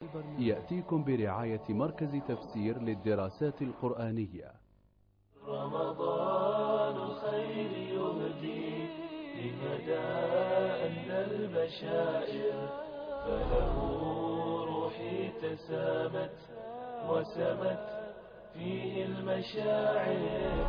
يأتيكم برعاية مركز تفسير للدراسات القرآنية. رمضان خير يهدي لهداء البشائر، فله روحي تسامت وسمت فيه المشاعر،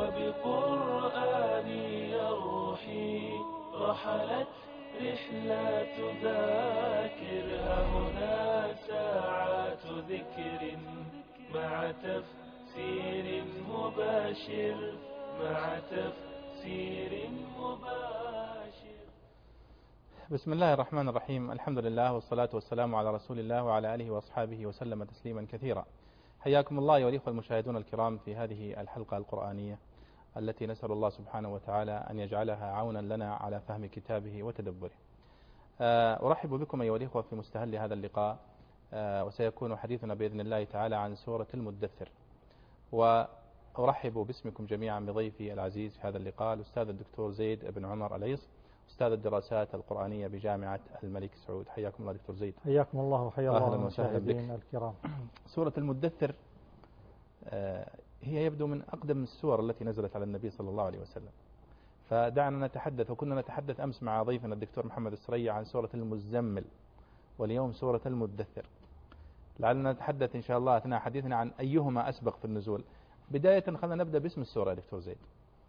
وبقرآني روحي رحلت رحلات ذاكر. هنا ساعات ذكر مع تفسير مباشر، مع تفسير مباشر. بسم الله الرحمن الرحيم. الحمد لله والصلاة والسلام على رسول الله وعلى آله وأصحابه وسلم تسليما كثيرا. حياكم الله أيها الإخوة المشاهدون الكرام في هذه الحلقة القرآنية التي نسأل الله سبحانه وتعالى أن يجعلها عونا لنا على فهم كتابه وتدبره. أرحب بكم أيها الإخوة في مستهل هذا اللقاء، وسيكون حديثنا بإذن الله تعالى عن سورة المدثر. وأرحب باسمكم جميعا بضيفي العزيز في هذا اللقاء الأستاذ الدكتور زيد بن عمر العيص، أستاذ الدراسات القرآنية بجامعة الملك سعود. حياكم الله دكتور زيد. حياكم الله وحيا الله المشاهدين الكرام. سورة المدثر هي يبدو من أقدم السور التي نزلت على النبي صلى الله عليه وسلم، فدعنا نتحدث. وكنا نتحدث أمس مع ضيفنا الدكتور محمد السريع عن سورة المزمل، واليوم سورة المدثر. لعلنا نتحدث إن شاء الله أثناء حديثنا عن أيهما أسبق في النزول. بداية خلينا نبدأ باسم السورة يا دكتور زيد.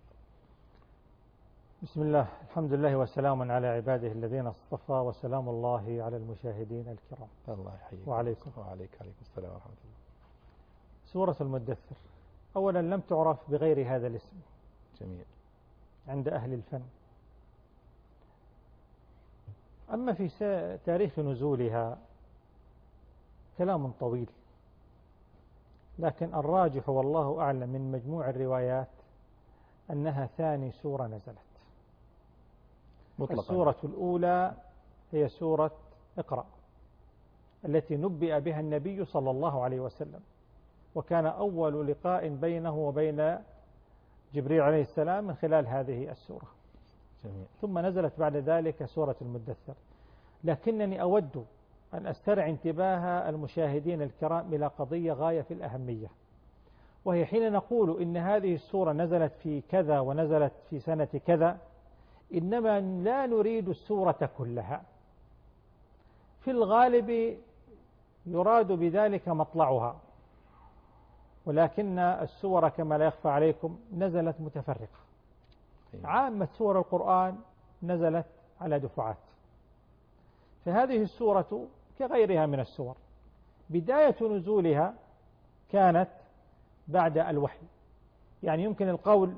بسم الله، الحمد لله وسلام على عباده الذين اصطفى، وسلام الله على المشاهدين الكرام. الله يحييك. وعليكم السلام ورحمة الله. سورة المدثر أولا لم تعرف بغير هذا الاسم. جميل. عند أهل الفن. أما في تاريخ نزولها كلام طويل، لكن الراجح والله أعلم من مجموع الروايات أنها ثاني سورة نزلت مطلقا. السورة الأولى هي سورة اقرأ التي نبئ بها النبي صلى الله عليه وسلم، وكان أول لقاء بينه وبين جبريل عليه السلام من خلال هذه السورة. جميل. ثم نزلت بعد ذلك سورة المدثر. لكنني أود أن أسترعي انتباه المشاهدين الكرام إلى قضية غاية في الأهمية، وهي حين نقول إن هذه السورة نزلت في كذا ونزلت في سنة كذا، إنما لا نريد السورة كلها. في الغالب يراد بذلك مطلعها، ولكن السور كما لا يخفى عليكم نزلت متفرقة. عامة سور القرآن نزلت على دفعات، فهذه السورة كغيرها من السور بداية نزولها كانت بعد الوحي. يعني يمكن القول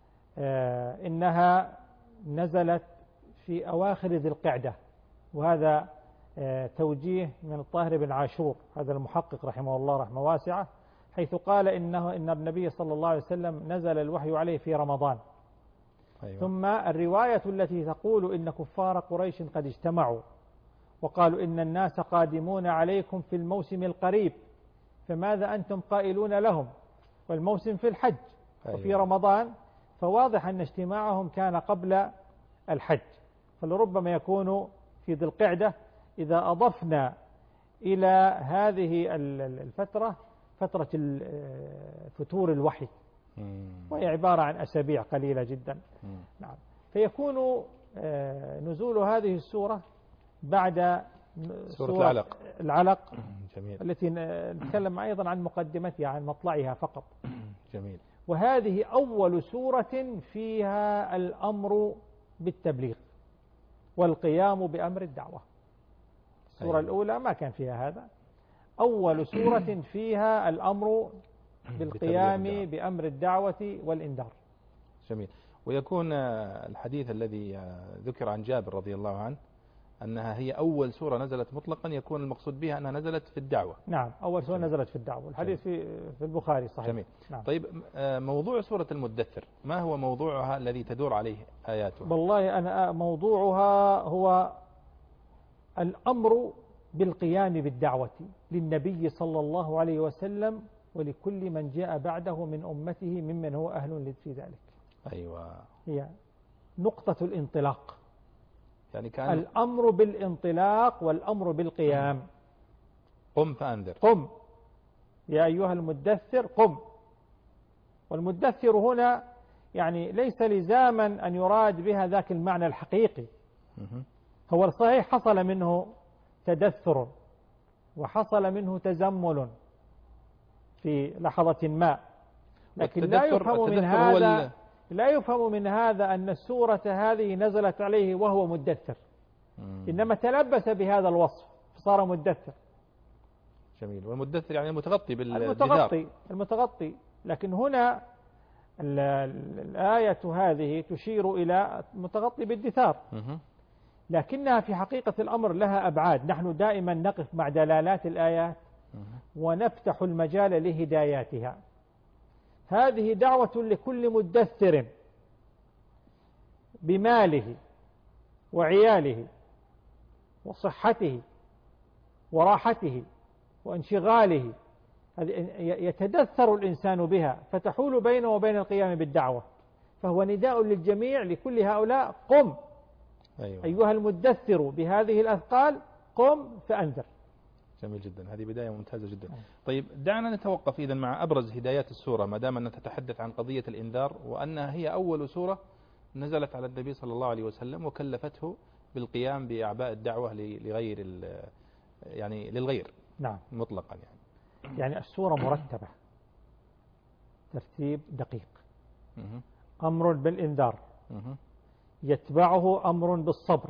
إنها نزلت في أواخر ذي القعدة، وهذا توجيه من الطاهر بن عاشور هذا المحقق رحمه الله رحمة واسعة، حيث قال إن النبي صلى الله عليه وسلم نزل الوحي عليه في رمضان. أيوة. ثم الرواية التي تقول إن كفار قريش قد اجتمعوا وقالوا إن الناس قادمون عليكم في الموسم القريب، فماذا أنتم قائلون لهم؟ والموسم في الحج. أيوة. وفي رمضان، فواضح أن اجتماعهم كان قبل الحج، فلربما يكون في ذي القعدة. إذا أضفنا إلى هذه الفترة فترة فتور الوحي، وهي عبارة عن أسابيع قليلة جدا. نعم. فيكون نزول هذه السورة بعد سورة العلق. جميل. التي نتكلم أيضا عن مقدمتها عن مطلعها فقط. جميل. وهذه أول سورة فيها الأمر بالتبليغ والقيام بأمر الدعوة. السورة الأولى ما كان فيها هذا. أول سورة فيها الأمر بالقيام بأمر الدعوة والإنذار. جميل. ويكون الحديث الذي ذكر عن جابر رضي الله عنه أنها هي أول سورة نزلت مطلقا، يكون المقصود بها أنها نزلت في الدعوة. نعم، أول سورة نزلت في الدعوة. الحديث في البخاري صحيح. جميل. نعم. طيب، موضوع سورة المدثر ما هو موضوعها الذي تدور عليه آياتها؟ والله أنا موضوعها هو الأمر بالقيام بالدعوة للنبي صلى الله عليه وسلم ولكل من جاء بعده من أمته ممن هو أهل في ذلك. أيوة. هي نقطة الانطلاق، يعني كان الأمر بالانطلاق والأمر بالقيام. قم فأنذر. قم يا أيها المدثر قم. والمدثر هنا يعني ليس لزاما أن يراد بها ذاك المعنى الحقيقي. هو الصحيح حصل منه تدثر وحصل منه تزمل في لحظة ما، لكن لا يفهم من هذا أن السورة هذه نزلت عليه وهو مدثر، إنما تلبس بهذا الوصف فصار مدثر. جميل. والمدثر يعني المتغطي بالدثار. المتغطي. لكن هنا الآية هذه تشير إلى المتغطي بالدثار، لكنها في حقيقة الأمر لها أبعاد. نحن دائما نقف مع دلالات الآيات ونفتح المجال لهداياتها. هذه دعوة لكل مدثر بماله وعياله وصحته وراحته وانشغاله، يتدثر الإنسان بها فتحول بينه وبين القيام بالدعوة. فهو نداء للجميع لكل هؤلاء قم. أيوة. أيها المدثر بهذه الأثقال قم فأنذر. جميل جدا، هذه بداية ممتازة جدا. طيب دعنا نتوقف إذن مع أبرز هدايات السورة، ما دام أن تتحدث عن قضية الإنذار وأنها هي أول سورة نزلت على النبي صلى الله عليه وسلم وكلفته بالقيام بأعباء الدعوة لغير يعني للغير. نعم. مطلقا يعني السورة مرتبة ترتيب دقيق. أمر بالإنذار، يتبعه أمر بالصبر،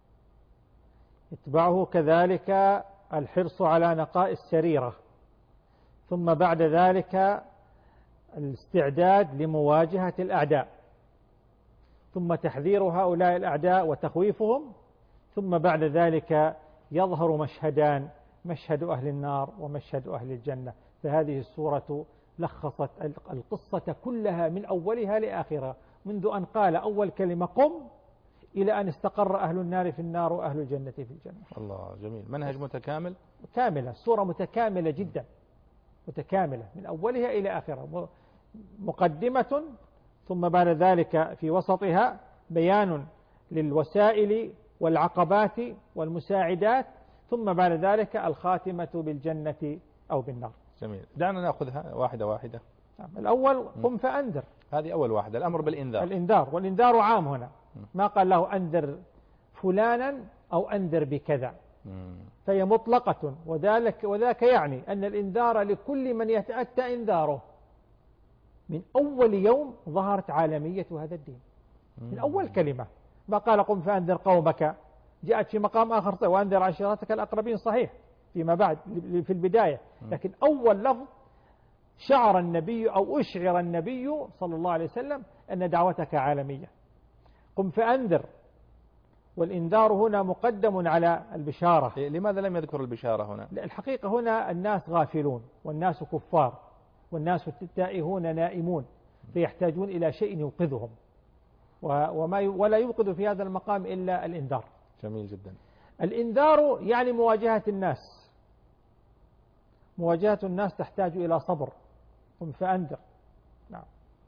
يتبعه كذلك الحرص على نقاء السريرة، ثم بعد ذلك الاستعداد لمواجهة الأعداء، ثم تحذير هؤلاء الأعداء وتخويفهم، ثم بعد ذلك يظهر مشهدان، مشهد أهل النار ومشهد أهل الجنة. فهذه السورة لخصت القصة كلها من أولها لآخرها، منذ أن قال أول كلمة قم إلى أن استقر أهل النار في النار وأهل الجنة في الجنة. الله جميل. منهج متكامل. كاملة، السورة متكاملة جدا، متكاملة من أولها إلى آخرها. مقدمة، ثم بعد ذلك في وسطها بيان للوسائل والعقبات والمساعدات، ثم بعد ذلك الخاتمة بالجنة أو بالنار. جميل. دعنا نأخذها واحدة واحدة. الأول قم فأنذر، هذه أول واحدة، الأمر بالإنذار. الإنذار، والإنذار عام هنا، ما قال له أنذر فلانا أو أنذر بكذا، فهي مطلقة. وذاك يعني أن الإنذار لكل من يتأتى إنذاره. من أول يوم ظهرت عالمية هذا الدين، من أول كلمة. ما قال قم فأنذر قومك، جاءت في مقام آخر وأنذر عشيرتك الأقربين، صحيح فيما بعد في البداية، لكن أول لفظ شعر النبي أو أشعر النبي صلى الله عليه وسلم أن دعوتك عالمية. قم فأنذر، والإنذار هنا مقدم على البشارة. لماذا لم يذكر البشارة هنا؟ الحقيقة هنا الناس غافلون والناس كفار والناس تائهون نائمون، فيحتاجون إلى شيء يوقظهم، ولا يوقظ في هذا المقام إلا الإنذار. جميل جدا. الإنذار يعني مواجهة الناس، مواجهة الناس تحتاج إلى صبر. قم فأنذر. نعم.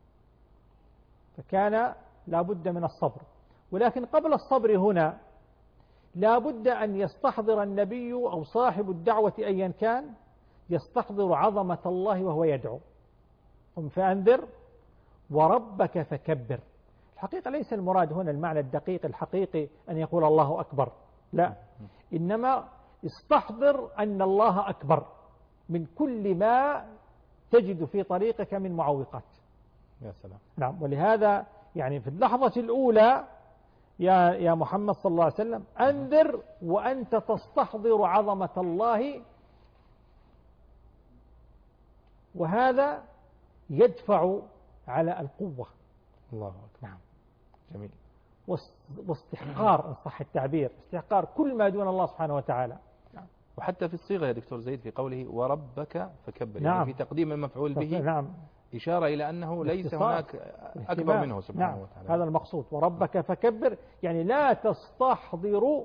فكان لا بد من الصبر، ولكن قبل الصبر هنا لا بد أن يستحضر النبي أو صاحب الدعوة أيا كان، يستحضر عظمة الله وهو يدعو. قم فأنذر وربك فكبر. الحقيقة ليس المراد هنا المعنى الدقيق الحقيقي أن يقول الله أكبر، لا، إنما استحضر أن الله أكبر من كل ما تجد في طريقك من معوقات. يا سلام. نعم. ولهذا يعني في اللحظة الأولى يا محمد صلى الله عليه وسلم أنذر وأنت تستحضر عظمة الله، وهذا يدفع على القوة. الله أكبر. نعم. جميل. واستحقار إن صح التعبير، استحقار كل ما دون الله سبحانه وتعالى. نعم. وحتى في الصيغة يا دكتور زيد في قوله وربك فكبر، نعم. يعني في تقديم المفعول به، نعم، إشارة إلى أنه ليس هناك أكبر منه سبحانه نعم. وتعالى. هذا المقصود، وربك فكبر، يعني لا تستحضر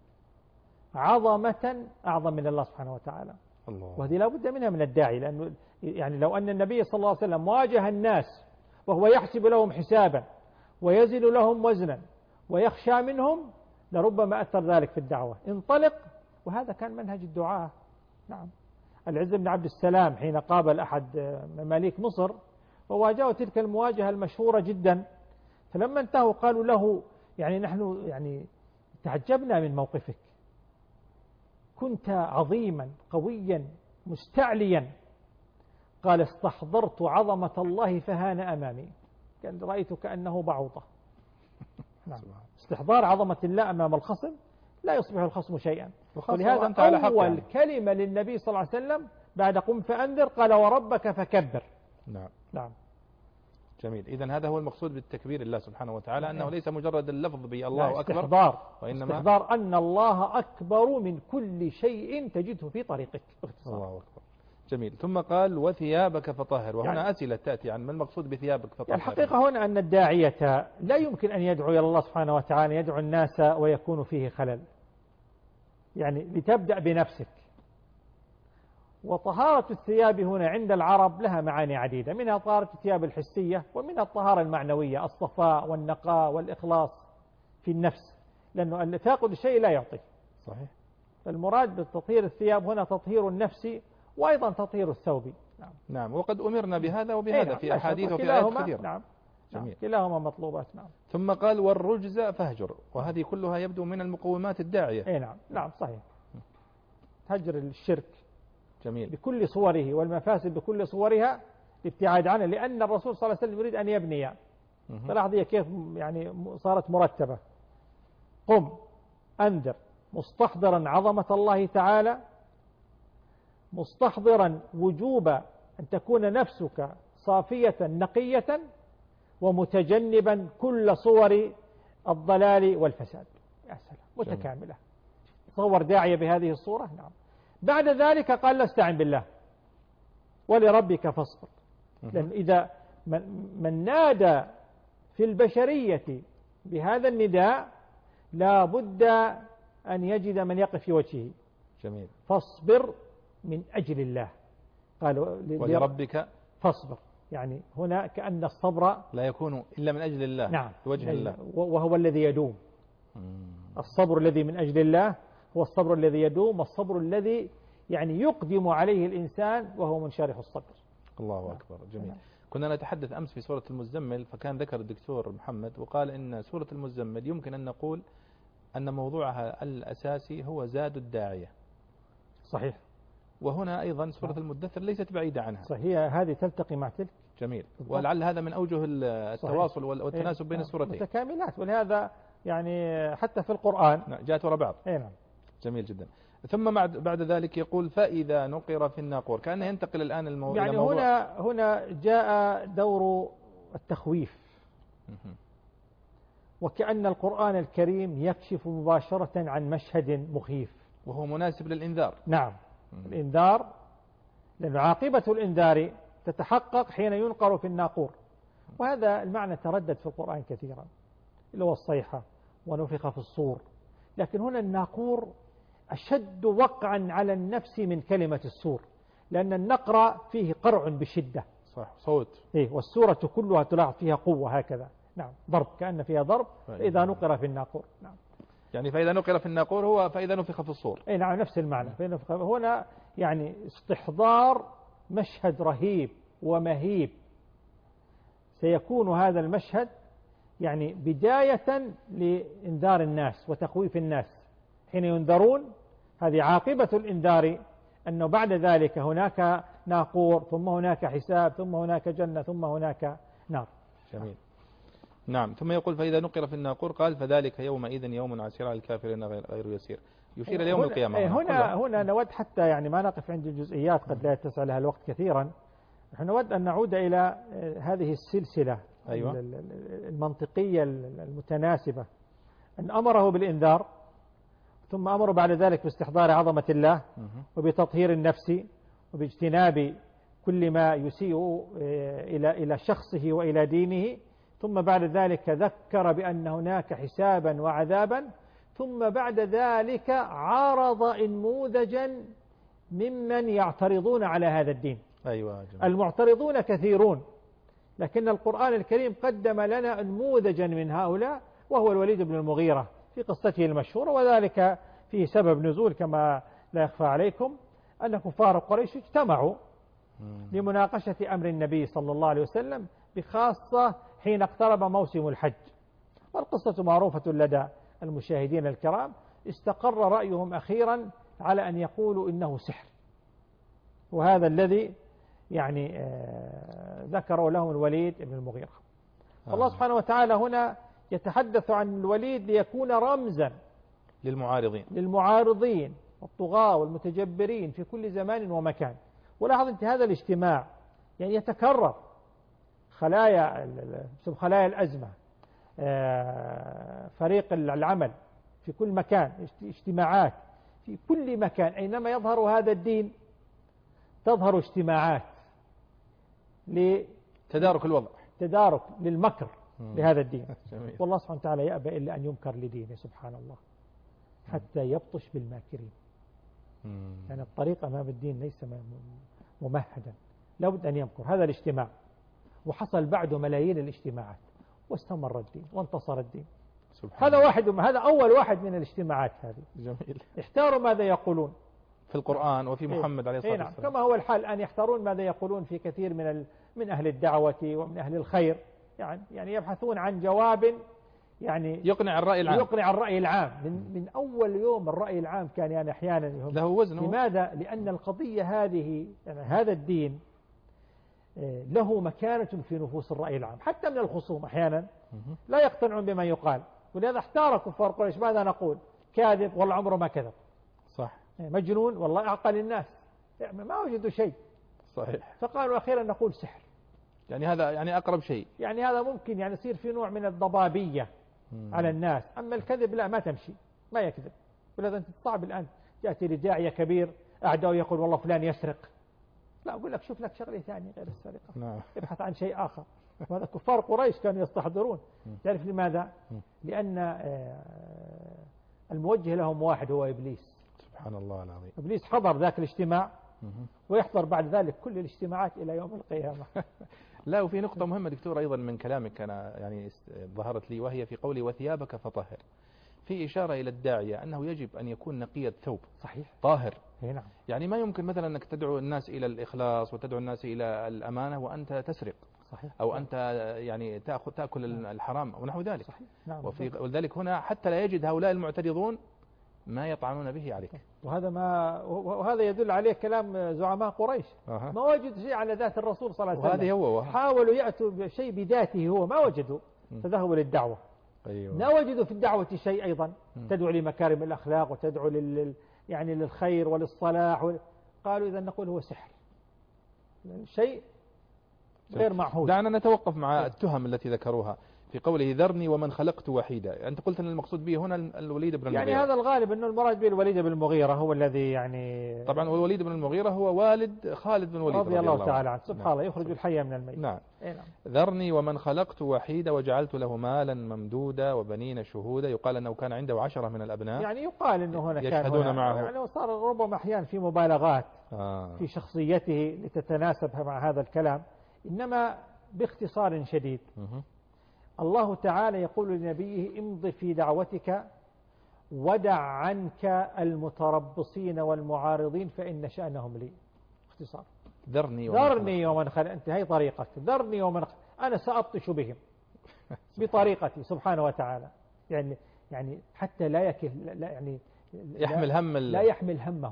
عظمة أعظم من الله سبحانه وتعالى. الله. وهذه لا بد منها من الداعي، لأنه يعني لو أن النبي صلى الله عليه وسلم واجه الناس وهو يحسب لهم حسابا ويزن لهم وزنا ويخشى منهم، لربما أثر ذلك في الدعوة. انطلق، وهذا كان منهج الدعاء نعم. العز بن عبد السلام حين قابل أحد مماليك مصر وواجهوا تلك المواجهة المشهورة جدا، فلما انتهوا قالوا له يعني نحن يعني تعجبنا من موقفك، كنت عظيما قويا مستعليا. قال استحضرت عظمة الله فهان أمامي، كان رأيت كأنه بعوضة. نعم. استحضار عظمة الله أمام الخصم لا يصبح الخصم شيئا. ولهذا أنت على حق أول يعني. كلمة للنبي صلى الله عليه وسلم بعد قم فأنذر قال وربك فكبر. نعم. نعم. جميل. إذن هذا هو المقصود بالتكبير الله سبحانه وتعالى، أنه ليس مجرد اللفظ بالله أكبر، استحضار، وإنما استحضار أن الله أكبر من كل شيء تجده في طريقك. الله أكبر. جميل. ثم قال وثيابك فطهر، وهنا يعني أسئلة تأتي عن ما المقصود بثيابك فطهر. الحقيقة هنا أن الداعية لا يمكن أن يدعو إلى الله سبحانه وتعالى يدعو الناس ويكون فيه خلل، يعني لتبدأ بنفسك. وطهارة الثياب هنا عند العرب لها معاني عديدة، منها طهارة الثياب الحسية ومنها الطهارة المعنوية، الصفاء والنقاء والإخلاص في النفس، لأنه فاقد الشيء لا يعطي. صحيح. المراد بتطهير الثياب هنا تطهير النفس وأيضا تطهير الثوب. نعم. نعم. وقد أمرنا بهذا وبهذا نعم. في أحاديث وفي آيات كثيرة. نعم. جميل. كلاهما مطلوبات. نعم. ثم قال والرجز فاهجر، وهذه كلها يبدو من المقومات الداعية. نعم. نعم صحيح. هجر الشرك جميل. بكل صوره والمفاسد بكل صورها، الابتعاد عنه، لأن الرسول صلى الله عليه وسلم يريد أن يبني. فلاحظ كيف يعني صارت مرتبة. قم أنذر مستحضرا عظمة الله تعالى، مستحضرا وجوب أن تكون نفسك صافية نقية، ومتجنبا كل صور الضلال والفساد. يا سلام، متكاملة. تصور داعية بهذه الصورة. نعم. بعد ذلك قال استعن بالله ولربك فاصبر، لأن إذا من نادى في البشرية بهذا النداء لا بد أن يجد من يقف في وجهه. جميل. فاصبر من أجل الله، قال ولربك فاصبر، يعني هنا كأن الصبر لا يكون إلا من أجل الله. نعم. بوجه الله، وهو الذي يدوم. الصبر الذي من أجل الله هو الصبر الذي يدوم، والصبر الذي يعني يقدم عليه الإنسان وهو منشرح الصدر. الله أكبر. جميل. كنا نتحدث أمس في سورة المزمل، فكان ذكر الدكتور محمد وقال إن سورة المزمل يمكن أن نقول أن موضوعها الأساسي هو زاد الداعية. صحيح. وهنا أيضا سورة المدثر ليست بعيدة عنها. صحيح، هذه تلتقي مع تلك. جميل. ولعل هذا من أوجه التواصل والتناسب بين السورتين. متكاملات، ولهذا يعني حتى في القرآن جاءت وراء بعض. نعم. جميل جدا. ثم بعد ذلك يقول فإذا نقر في الناقور، كأنه ينتقل الآن يعني إلى موضوع. هنا جاء دور التخويف، وكأن القرآن الكريم يكشف مباشرة عن مشهد مخيف، وهو مناسب للإنذار. نعم. الإنذار، لأن عاقبة الإنذار تتحقق حين ينقر في الناقور، وهذا المعنى تردد في القرآن كثيرا، اللي هو الصيحة ونفخ في الصور. لكن هنا الناقور أشد وقعا على النفس من كلمة السور، لأن النقر فيه قرع بشدة. صح، صوت. والسورة كلها تلاحظ فيها قوة هكذا. نعم. ضرب، كأن فيها ضرب. فإذا نقر في الناقور. نعم. يعني فإذا نقر في الناقور هو فإذا نفخ في الصور. نعم، نفس المعنى. هنا يعني استحضار مشهد رهيب ومهيب. سيكون هذا المشهد يعني بداية لإنذار الناس وتخويف الناس حين ينذرون. هذه عاقبة الإنذار، أنه بعد ذلك هناك ناقور، ثم هناك حساب، ثم هناك جنة، ثم هناك نار. جميل. نعم. ثم يقول فإذا نقر في الناقور قال فذلك يومئذ يوم عسير على الكافرين غير يسير، يشير إلى يوم القيامة. هنا نود حتى يعني ما نقف عند الجزئيات، قد لا يتسع لها الوقت كثيرا. نحن نود أن نعود إلى هذه السلسلة. أيوة. المنطقية المتناسبة، أن أمره بالإنذار، ثم أمره بعد ذلك باستحضار عظمة الله وبتطهير النفس وباجتناب كل ما يسيء إلى شخصه وإلى دينه، ثم بعد ذلك ذكر بأن هناك حسابا وعذابا، ثم بعد ذلك عارض انموذجا ممن يعترضون على هذا الدين. أيوة. جميل. المعترضون كثيرون، لكن القرآن الكريم قدم لنا نموذجا من هؤلاء، وهو الوليد بن المغيرة في قصته المشهورة، وذلك فيه سبب نزول كما لا يخفى عليكم، أن كفار قريش اجتمعوا لمناقشة أمر النبي صلى الله عليه وسلم، بخاصة حين اقترب موسم الحج. والقصة معروفة لدى المشاهدين الكرام. استقر رأيهم أخيرا على أن يقولوا إنه سحر، وهذا الذي يعني ذكروا لهم الوليد بن المغيرة. الله سبحانه وتعالى هنا يتحدث عن الوليد ليكون رمزا للمعارضين والطغاة والمتجبرين في كل زمان ومكان. ولاحظ أنت هذا الاجتماع يعني يتكرر، خلايا الأزمة، فريق العمل في كل مكان، اجتماعات في كل مكان. أينما يظهر هذا الدين تظهر اجتماعات لتدارك الوضع، تدارك للمكر لهذا الدين. والله سبحانه وتعالى يأبى إلا أن يمكر لدينه سبحان الله حتى يبطش بالماكرين. يعني الطريق أمام الدين ليس ممهدا، لابد أن يمكر. هذا الاجتماع وحصل بعده ملايين الاجتماعات، واستمر الدين وانتصر الدين. هذا أول واحد من الاجتماعات هذه. جميل. احتاروا ماذا يقولون في القرآن وفي محمد عليه الصلاة والسلام. كما هو الحال الآن يحتارون ماذا يقولون في كثير من أهل الدعوة ومن أهل الخير. يعني يبحثون عن جواب يعني يقنع الرأي العام. من أول يوم الرأي العام كان يعني أحيانا له وزنه. لماذا؟ لأن القضية هذه يعني هذا الدين له مكانة في نفوس الرأي العام، حتى من الخصوم أحيانا لا يقتنعون بما يقال. ولهذا احتار كفار قريش، ماذا نقول؟ كاذب والله عمره ما كذب، صح. مجنون والله أعقل الناس، يعني ما وجدوا شيء، صحيح. فقالوا أخيرا نقول سحر. يعني هذا يعني أقرب شيء، يعني هذا ممكن يعني يصير في نوع من الضبابية على الناس. أما الكذب لا، ما تمشي، ما يكذب. ولهذا أنت صعب الآن تأتي لداعية كبير أعداء يقول والله فلان يسرق، لا أقول لك شوف لك شغلة ثانية غير السرقة. نعم. ابحث عن شيء آخر. وهذا كفار قريش كانوا يستحضرون. تعرف لماذا؟ لأن الموجه لهم واحد هو إبليس. سبحان الله العظيم. إبليس حضر ذاك الاجتماع ويحضر بعد ذلك كل الاجتماعات إلى يوم القيامة. لا، وفي نقطة مهمة دكتور أيضا من كلامك أنا يعني ظهرت لي، وهي في قولي وثيابك فطهر، في إشارة إلى الداعية أنه يجب أن يكون نقي الثوب. صحيح. طاهر. نعم. يعني ما يمكن مثلا أنك تدعو الناس إلى الإخلاص وتدعو الناس إلى الأمانة وأنت تسرق. صحيح. أو أنت يعني تأكل الحرام ونحو ذلك. صحيح. نعم. ولذلك هنا حتى لا يجد هؤلاء المعترضون ما يطعنون به عليك. وهذا يدل عليه كلام زعماء قريش. ما وجدوا شيء على ذات الرسول صلى الله عليه وسلم. هو حاولوا يأتوا بشيء بذاته هو، ما وجدوا، فذهبوا للدعوة. أيوة. لا وجدوا في الدعوة شيء أيضا تدعو لمكارم الأخلاق وتدعو يعني للخير وللصلاح قالوا إذا نقول هو سحر، شيء غير معهود. دعنا نتوقف مع التهم التي ذكروها في قوله ذرني ومن خلقت وحيدا. أنت قلت أن المقصود به هنا الوليد بن المغيرة. يعني هذا الغالب أنه المراد به الوليد بن المغيرة، هو الذي يعني طبعا والوليد بن المغيرة هو والد خالد بن الوليد رضي الله تعالى عنه. سبحان الله، يخرج الحي من الميت. نعم. نعم. ذرني ومن خلقت وحيدا وجعلت له مالا ممدودا وبنين شهودا. يقال أنه كان عنده 10 من الأبناء، يعني يقال أنه هنا يشهدون معه. يعني صار ربما أحيانا في مبالغات في شخصيته لتتناسب مع هذا الكلام. إنما باختصار شديد الله تعالى يقول لنبيه امض في دعوتك ودع عنك المتربصين والمعارضين فإن شأنهم لي. اختصار. ذرني ومن خلق. انتهي طريقك. ذرني ومن خلق. أنا سأبطش بهم بطريقتي سبحانه وتعالى. يعني حتى لا يكل يعني لا يحمل همه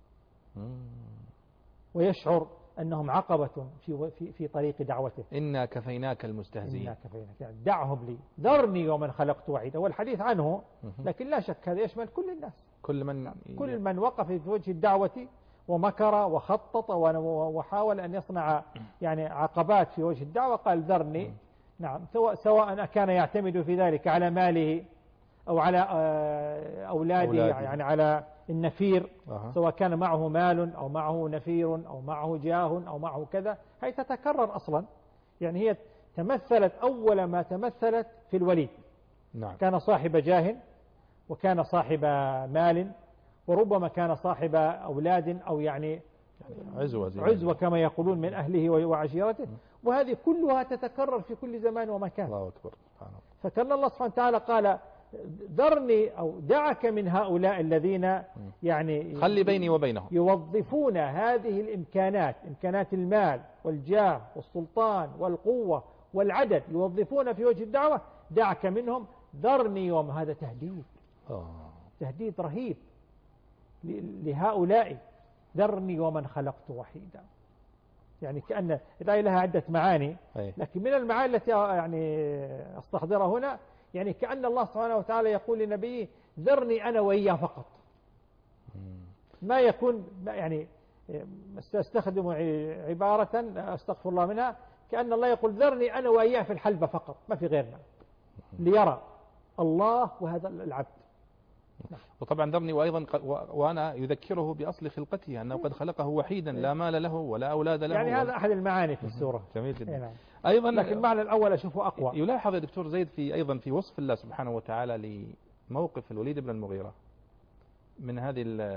ويشعر أنهم عقبة في طريق دعوته. إنا كفيناك المستهزئين. إنا كفيناك، يعني دعهم لي. ذرني ومن خلقت وحيدا، والحديث عنه، لكن لا شك هذا يشمل كل الناس، كل من وقف في وجه الدعوة ومكر وخطط وحاول أن يصنع يعني عقبات في وجه الدعوة، قال ذرني. نعم. سواء كان يعتمد في ذلك على ماله أو على أولاده، يعني على النفير، سواء كان معه مال أو معه نفير أو معه جاه أو معه كذا. هي تتكرر أصلا، يعني هي تمثلت أول ما تمثلت في الوليد. نعم. كان صاحب جاه وكان صاحب مال وربما كان صاحب أولاد أو يعني عزوة كما يقولون من أهله وعشيرته. وهذه كلها تتكرر في كل زمان ومكان. الله أكبر. فكان الله سبحانه وتعالى قال ذرني أو دعك من هؤلاء الذين يعني خلي بيني وبينهم يوظفون هذه الإمكانات، إمكانات المال والجاه والسلطان والقوة والعدد، يوظفون في وجه الدعوة، دعك منهم، ذرني وما هذا تهديد، تهديد رهيب لهؤلاء، ذرني ومن خلقت وحيدا. يعني كأن الآية لها عدة معاني، لكن من المعاني التي يعني أستحضرها هنا، يعني كأن الله سبحانه وتعالى يقول لنبيه ذرني أنا وإياه فقط، ما يكون يعني استخدم عبارة أستغفر الله منها، كأن الله يقول ذرني أنا وإياه في الحلبة فقط، ما في غيرنا، ليرى الله وهذا العبد. وطبعا ذرني وأيضا وأنا يذكره بأصل خلقته أنه قد خلقه وحيدا لا مال له ولا أولاد له، يعني هذا أحد المعاني في السورة. جميل جدا. نعم. أيضا لكن المعنى الأول أشوفه أقوى. يلاحظ يا دكتور زيد في أيضا في وصف الله سبحانه وتعالى لموقف الوليد بن المغيرة من هذه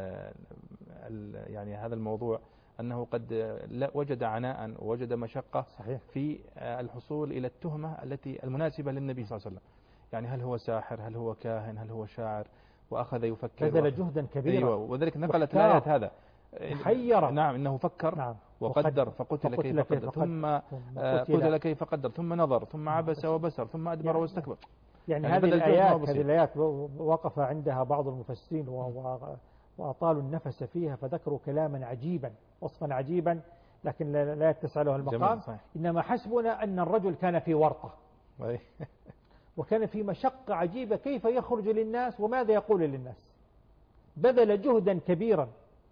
يعني هذا الموضوع، أنه قد وجد عناء ووجد مشقة صحيح في الحصول إلى التهمة التي المناسبة للنبي صلى الله عليه وسلم، يعني هل هو ساحر، هل هو كاهن، هل هو شاعر، وأخذ يفكر، بذل جهدا كبيرا. أيوة، وذلك نقلت الآيات هذا حير. نعم إنه فكر. نعم. وقدر فقتل كيف قدر، ثم قتل كيف قدر، ثم نظر، ثم عبس وبسر، ثم أدبر واستكبر. يعني هذه الآيات وقف عندها بعض المفسرين وأطالوا النفس فيها، فذكروا كلاما عجيبا، وصفا عجيبا، لكن لا يتسع له المقام. إنما حسبنا أن الرجل كان في ورطة وكان في مشقة عجيبة، كيف يخرج للناس وماذا يقول للناس. بذل جهدا كبيرا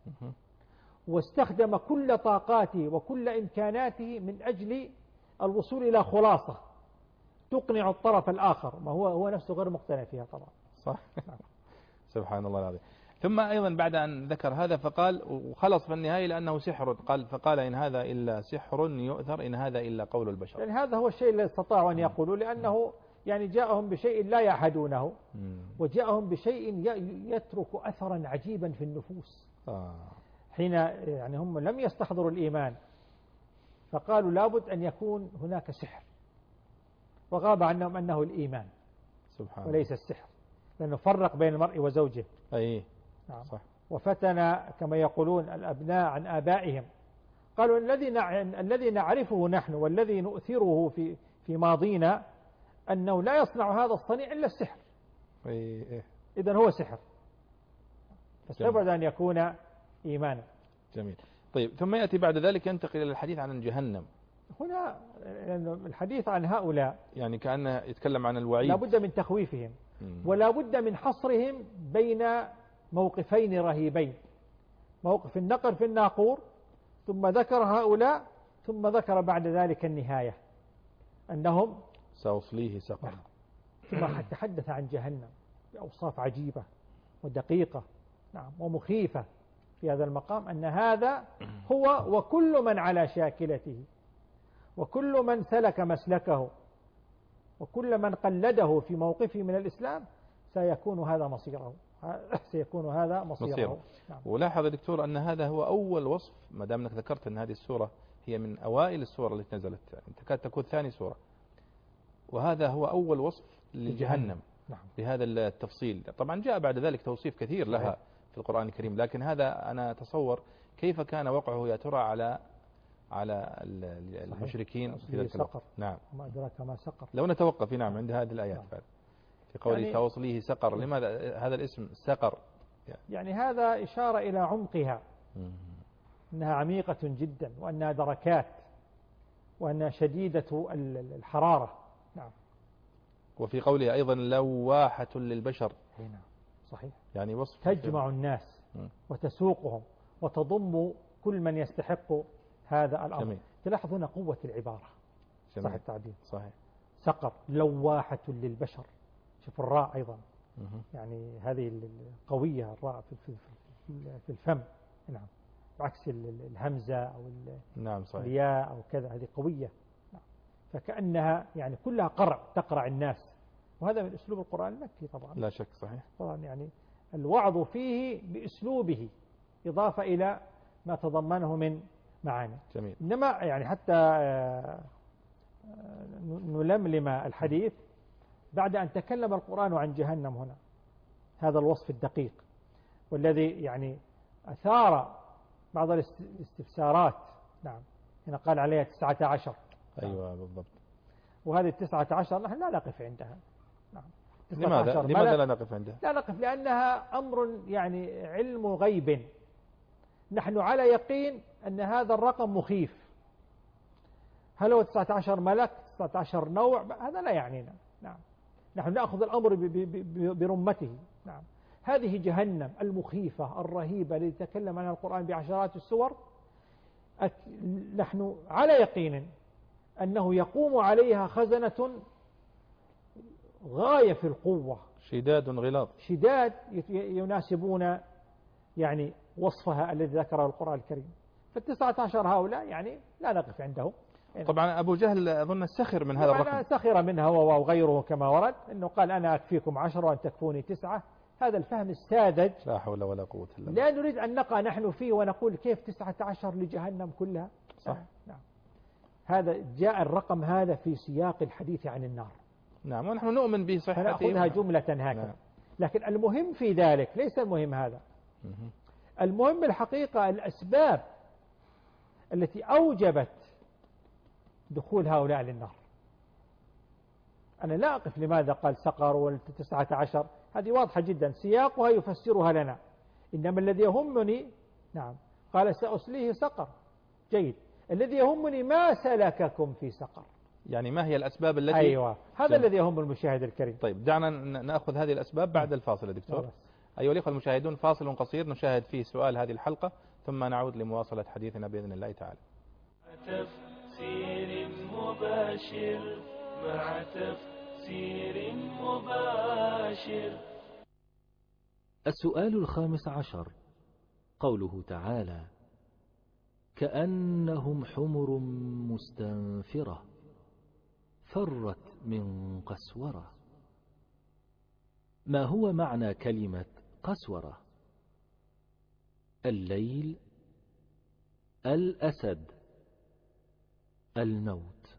واستخدم كل طاقاته وكل إمكاناته من أجل الوصول إلى خلاصة تقنع الطرف الآخر، ما هو نفسه غير مقتنع فيها طبعا. صح. سبحان الله العظيم. ثم أيضا بعد أن ذكر هذا فقال وخلص في النهاية لأنه سحر، فقال إن هذا إلا سحر يؤثر، إن هذا إلا قول البشر. يعني هذا هو الشيء الذي استطاعوا أن يقولوا، لأنه يعني جاءهم بشيء لا يعهدونه، وجاءهم بشيء يترك أثرا عجيبا في النفوس. حين يعني هم لم يستحضروا الإيمان فقالوا لابد أن يكون هناك سحر، وغاب عنهم أنه الإيمان سبحان وليس السحر، لأنه فرق بين المرء وزوجه. أي نعم. صح. وفتن كما يقولون الأبناء عن آبائهم، قالوا الذي نعرفه نحن والذي نؤثره في ماضينا أنه لا يصنع هذا الصنيع إلا السحر. إذن هو سحر، فاستبعد أن يكون إيمانا. جميل. طيب ثم يأتي بعد ذلك ينتقل إلى الحديث عن جهنم. هنا الحديث عن هؤلاء يعني كأنه يتكلم عن الوعيد، لا بد من تخويفهم ولا بد من حصرهم بين موقفين رهيبين، موقف النقر في الناقور، ثم ذكر هؤلاء، ثم ذكر بعد ذلك النهاية أنهم سأصليه سقر. ثم تحدث عن جهنم بأوصاف عجيبة ودقيقة، نعم، ومخيفة في هذا المقام، أن هذا هو وكل من على شاكلته وكل من سلك مسلكه وكل من قلده في موقفه من الإسلام سيكون هذا مصيره، سيكون هذا مصيره. نعم. ولاحظ دكتور أن هذا هو أول وصف، ما دام أنك ذكرت أن هذه السورة هي من أوائل السور التي نزلت، تكاد تكون ثاني سورة، وهذا هو أول وصف لجهنم. نعم. بهذا التفصيل. طبعا جاء بعد ذلك توصيف كثير لها في القرآن الكريم، لكن هذا أنا أتصور كيف كان وقعه يا ترى على المشركين في ذلك الوقت. نعم. وما أدراك ما سقر. لو نتوقف نعم عند هذه الآيات فعلا في قوله يعني سأصليه سقر، لماذا هذا الاسم سقر؟ يعني هذا إشارة إلى عمقها، أنها عميقة جدا، وأنها دركات، وأنها شديدة الحرارة. نعم. وفي قوله أيضا لواحة للبشر. نعم صحيح. يعني وصف تجمع الناس وتسوقهم وتضم كل من يستحق هذا الأمر. جميل. تلاحظ هنا قوة العبارة. جميل. صح التعبير. صحيح. سقر لواحة للبشر. شوف الراء أيضا يعني هذه القوية، الراء في الفم. نعم. بعكس الهمزة أو نعم صحيح. الياء أو كذا، هذه قوية. نعم. فكأنها يعني كلها قرع تقرع الناس، وهذا من أسلوب القرآن المكي طبعا. لا شك صحيح. طبعا يعني الوعظ فيه بأسلوبه إضافة إلى ما تضمنه من معاني. جميل. إنما يعني حتى نلملم الحديث بعد أن تكلم القرآن عن جهنم هنا هذا الوصف الدقيق والذي يعني أثار بعض الاستفسارات. نعم هنا قال عليها 19. أيوة بالضبط. وهذه 19 نحن لا نقف عندها. نعم. لماذا لا نقف عندها؟ لا نقف لأنها أمر يعني علم غيب، نحن على يقين أن هذا الرقم مخيف. هل هو 19 ملك 19 نوع؟ هذا لا يعنينا. نعم نحن نأخذ الأمر برمته. نعم هذه جهنم المخيفة الرهيبة التي تكلم عنها القرآن بعشرات السور، نحن على يقين أنه يقوم عليها خزنة غاية في القوة، شداد غلاظ، شداد يناسبون يعني وصفها الذي ذكره القرآن الكريم. ف19 هؤلاء يعني لا نقف عندهم. طبعا أبو جهل أظن سخر من هذا الرقم، سخر منها هو وغيره كما ورد أنه قال أنا أكفيكم 10 وأن تكفوني 9. هذا الفهم الساذج لا حول ولا قوة إلا بالله. لا نريد أن نقع نحن فيه ونقول كيف 19 لجهنم كلها. صح. نعم هذا جاء الرقم هذا في سياق الحديث عن النار. نعم ونحن نؤمن به صحته، فنأخذها جملة هكذا. نعم. لكن المهم في ذلك ليس المهم هذا. المهم الحقيقة الأسباب التي أوجبت دخول هؤلاء للنار. أنا لا أقف لماذا قال سقر و19، هذه واضحة جدا سياقها يفسرها لنا. إنما الذي يهمني نعم قال سأصليه سقر. جيد. الذي يهمني ما سلككم في سقر، يعني ما هي الأسباب التي أيوة هذا الذي يهم المشاهد الكريم. طيب دعنا نأخذ هذه الأسباب بعد الفاصل يا دكتور. أيها الأخوة المشاهدون فاصل قصير نشاهد فيه سؤال هذه الحلقة ثم نعود لمواصلة حديثنا بإذن الله تعالى. تفسير مباشر مع تفسير مباشر. السؤال 15 قوله تعالى كأنهم حمر مستنفرة فرت من قسورة. ما هو معنى كلمة قسورة؟ الليل، الأسد، الموت.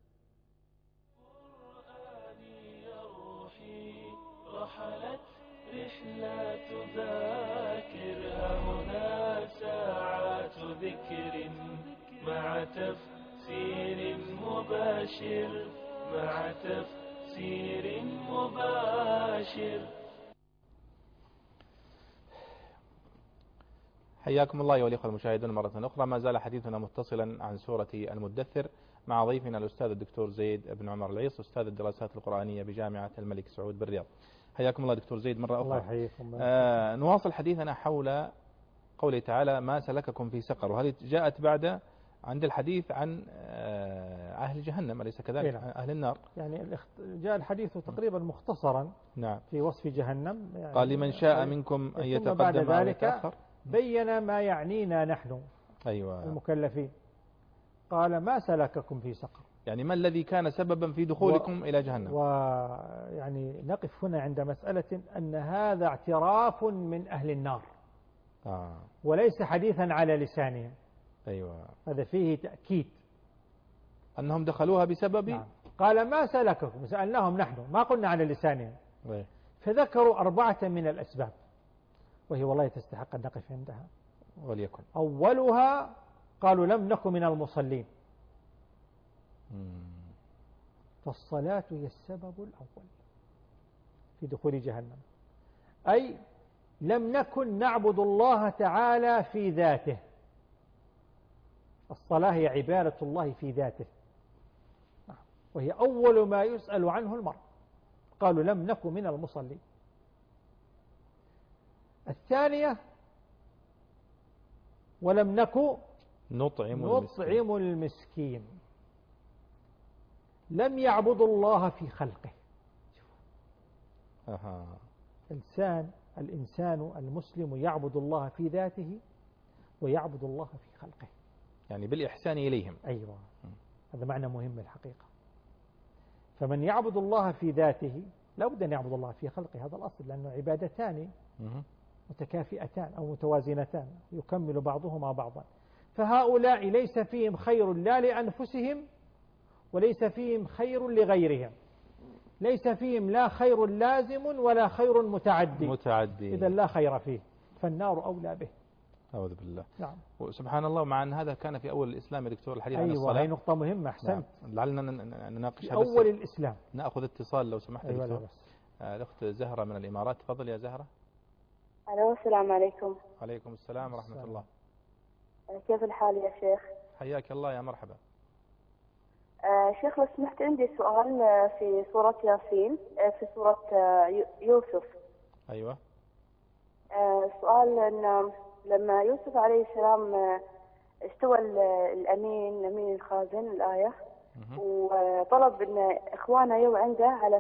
رحلت رحلات ذاكرها هنا ساعات ذكر مع تفسير مباشر مع تفسير مباشر. حياكم الله أيها الأخوة المشاهدون مرة أخرى. ما زال حديثنا متصلا عن سورة المدثر مع ضيفنا الأستاذ الدكتور زيد بن عمر العيص أستاذ الدراسات القرآنية بجامعة الملك سعود بالرياض. حياكم الله دكتور زيد مرة أخرى. الله يحييكم. نواصل حديثنا حول قوله تعالى ما سلككم في سقر، وهذه جاءت بعد عند الحديث عن أهل جهنم أليس كذلك؟ أهل النار يعني جاء الحديث تقريبا مختصرا نعم في وصف جهنم. يعني قال لمن شاء منكم أن يتقدم أو يتأخر. بين ما يعنينا نحن أيوة المكلفين. قال ما سلككم في سقر، يعني ما الذي كان سببا في دخولكم إلى جهنم. ويعني نقف هنا عند مسألة أن هذا اعتراف من أهل النار وليس حديثا على لسانهم. أيوة هذا فيه تأكيد أنهم دخلوها بسبب نعم. قال ما سلككم، سألناهم نحن ما قلنا على لسانهم. فذكروا 4 من الأسباب وهي والله تستحق أن نقف عندها. وليكن أولها قالوا لم نكن من المصلين. فالصلاة هي السبب الأول في دخول جهنم، أي لم نكن نعبد الله تعالى في ذاته. الصلاة هي عبادة الله في ذاته وهي أول ما يسأل عنه المرء. قالوا لم نكن من المصلين. الثانية ولم نكن نطعم المسكين. لم يعبدوا الله في خلقه. الإنسان المسلم يعبد الله في ذاته ويعبد الله في خلقه، يعني بالإحسان إليهم. أيوة هذا معنى مهم الحقيقة. فمن يعبد الله في ذاته لا بد أن يعبد الله في خلقه، هذا الأصل، لأنه عبادتان متكافئتان أو متوازنتان يكمل بعضهما بعضا. فهؤلاء ليس فيهم خير لا لأنفسهم وليس فيهم خير لغيرهم، ليس فيهم لا خير لازم ولا خير متعدي. إذا لا خير متعدي إذا لا خير فيه، فالنار أولى به. أعوذ بالله. نعم. سبحان الله، مع أن هذا كان في أول الإسلام يا دكتور الحديث عن أيوة، الصلاة. هي نقطة مهمة، أحسنت. نعم. لعلنا نناقشها في أول الإسلام. نأخذ اتصال لو سمحت. أيوة دكتور. الأخت زهرة من الإمارات، تفضل يا زهرة. ألو، السلام عليكم. عليكم السلام ورحمة الله. كيف الحال يا شيخ؟ حياك الله، يا مرحبا. شيخ لو سمحت، عندي سؤال في سورة ياسين، في سورة يوسف. أيوة. سؤال أن لما يوسف عليه السلام استوى الأمين الخازن الآية، وطلب أن إخوانه يو عنده على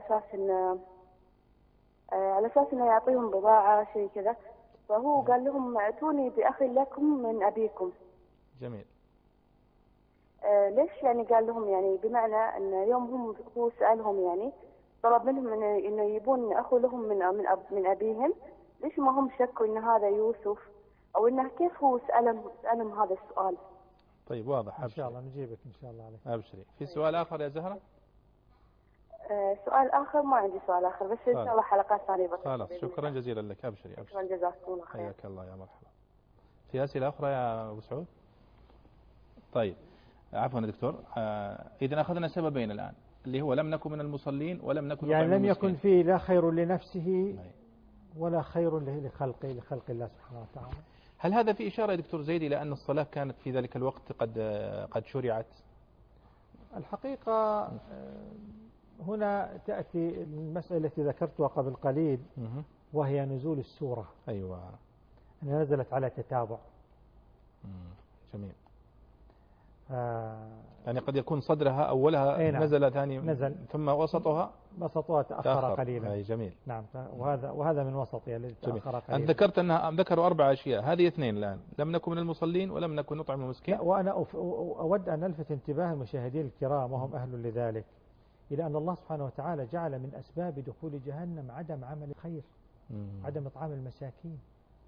أساس إنه يعطيهم بضاعة شيء كذا، فهو قال لهم ائتوني بأخ لكم من أبيكم. جميل. ليش يعني قال لهم؟ يعني بمعنى أن يوم هو سألهم، يعني طلب منهم إنه يبون أخو لهم من أبيهم، ليش ما هم شكوا إن هذا يوسف، أو إنه كيف هو سألهم هذا السؤال؟ طيب واضح. إن شاء الله نجيبك إن شاء الله عليك. أبشري. في سؤال آخر يا زهرة؟ سؤال آخر ما عندي سؤال آخر، بس إن شاء الله حلقات ثانية. خلاص، شكرا جزيلا لك. أبشري. شكرا، جزاكم الله خير. حياك الله، يا مرحبا. في أسئلة أخرى يا أبو سعود؟ طيب، عفوا يا دكتور. إذا أخذنا سببين الآن، اللي هو لم نكن من المصلين ولم نكن يعني لم يكن فيه لا خير لنفسه ولا خير لخلق الله سبحانه وتعالى. هل هذا في إشارة يا دكتور زيد إلى أن الصلاة كانت في ذلك الوقت قد شرعت؟ الحقيقة هنا تأتي المسألة التي ذكرتها قبل قليل، وهي نزول السورة. أيوة. أنها نزلت على تتابع. جميل. يعني قد يكون صدرها أولها نعم. نزل ثاني نزل، ثم وسطها تأخر قليلا. أي جميل. نعم. وهذا من وسطها الذي تأخر قليلا. أنت ذكرت أن ذكروا 4 أشياء، هذه 2 الآن، لم نكن من المصلين ولم نكن نطعم المسكين. وأنا أود أن ألفت انتباه المشاهدين الكرام وهم أهل لذلك إلى أن الله سبحانه وتعالى جعل من أسباب دخول جهنم عدم عمل الخير، عدم إطعام المساكين.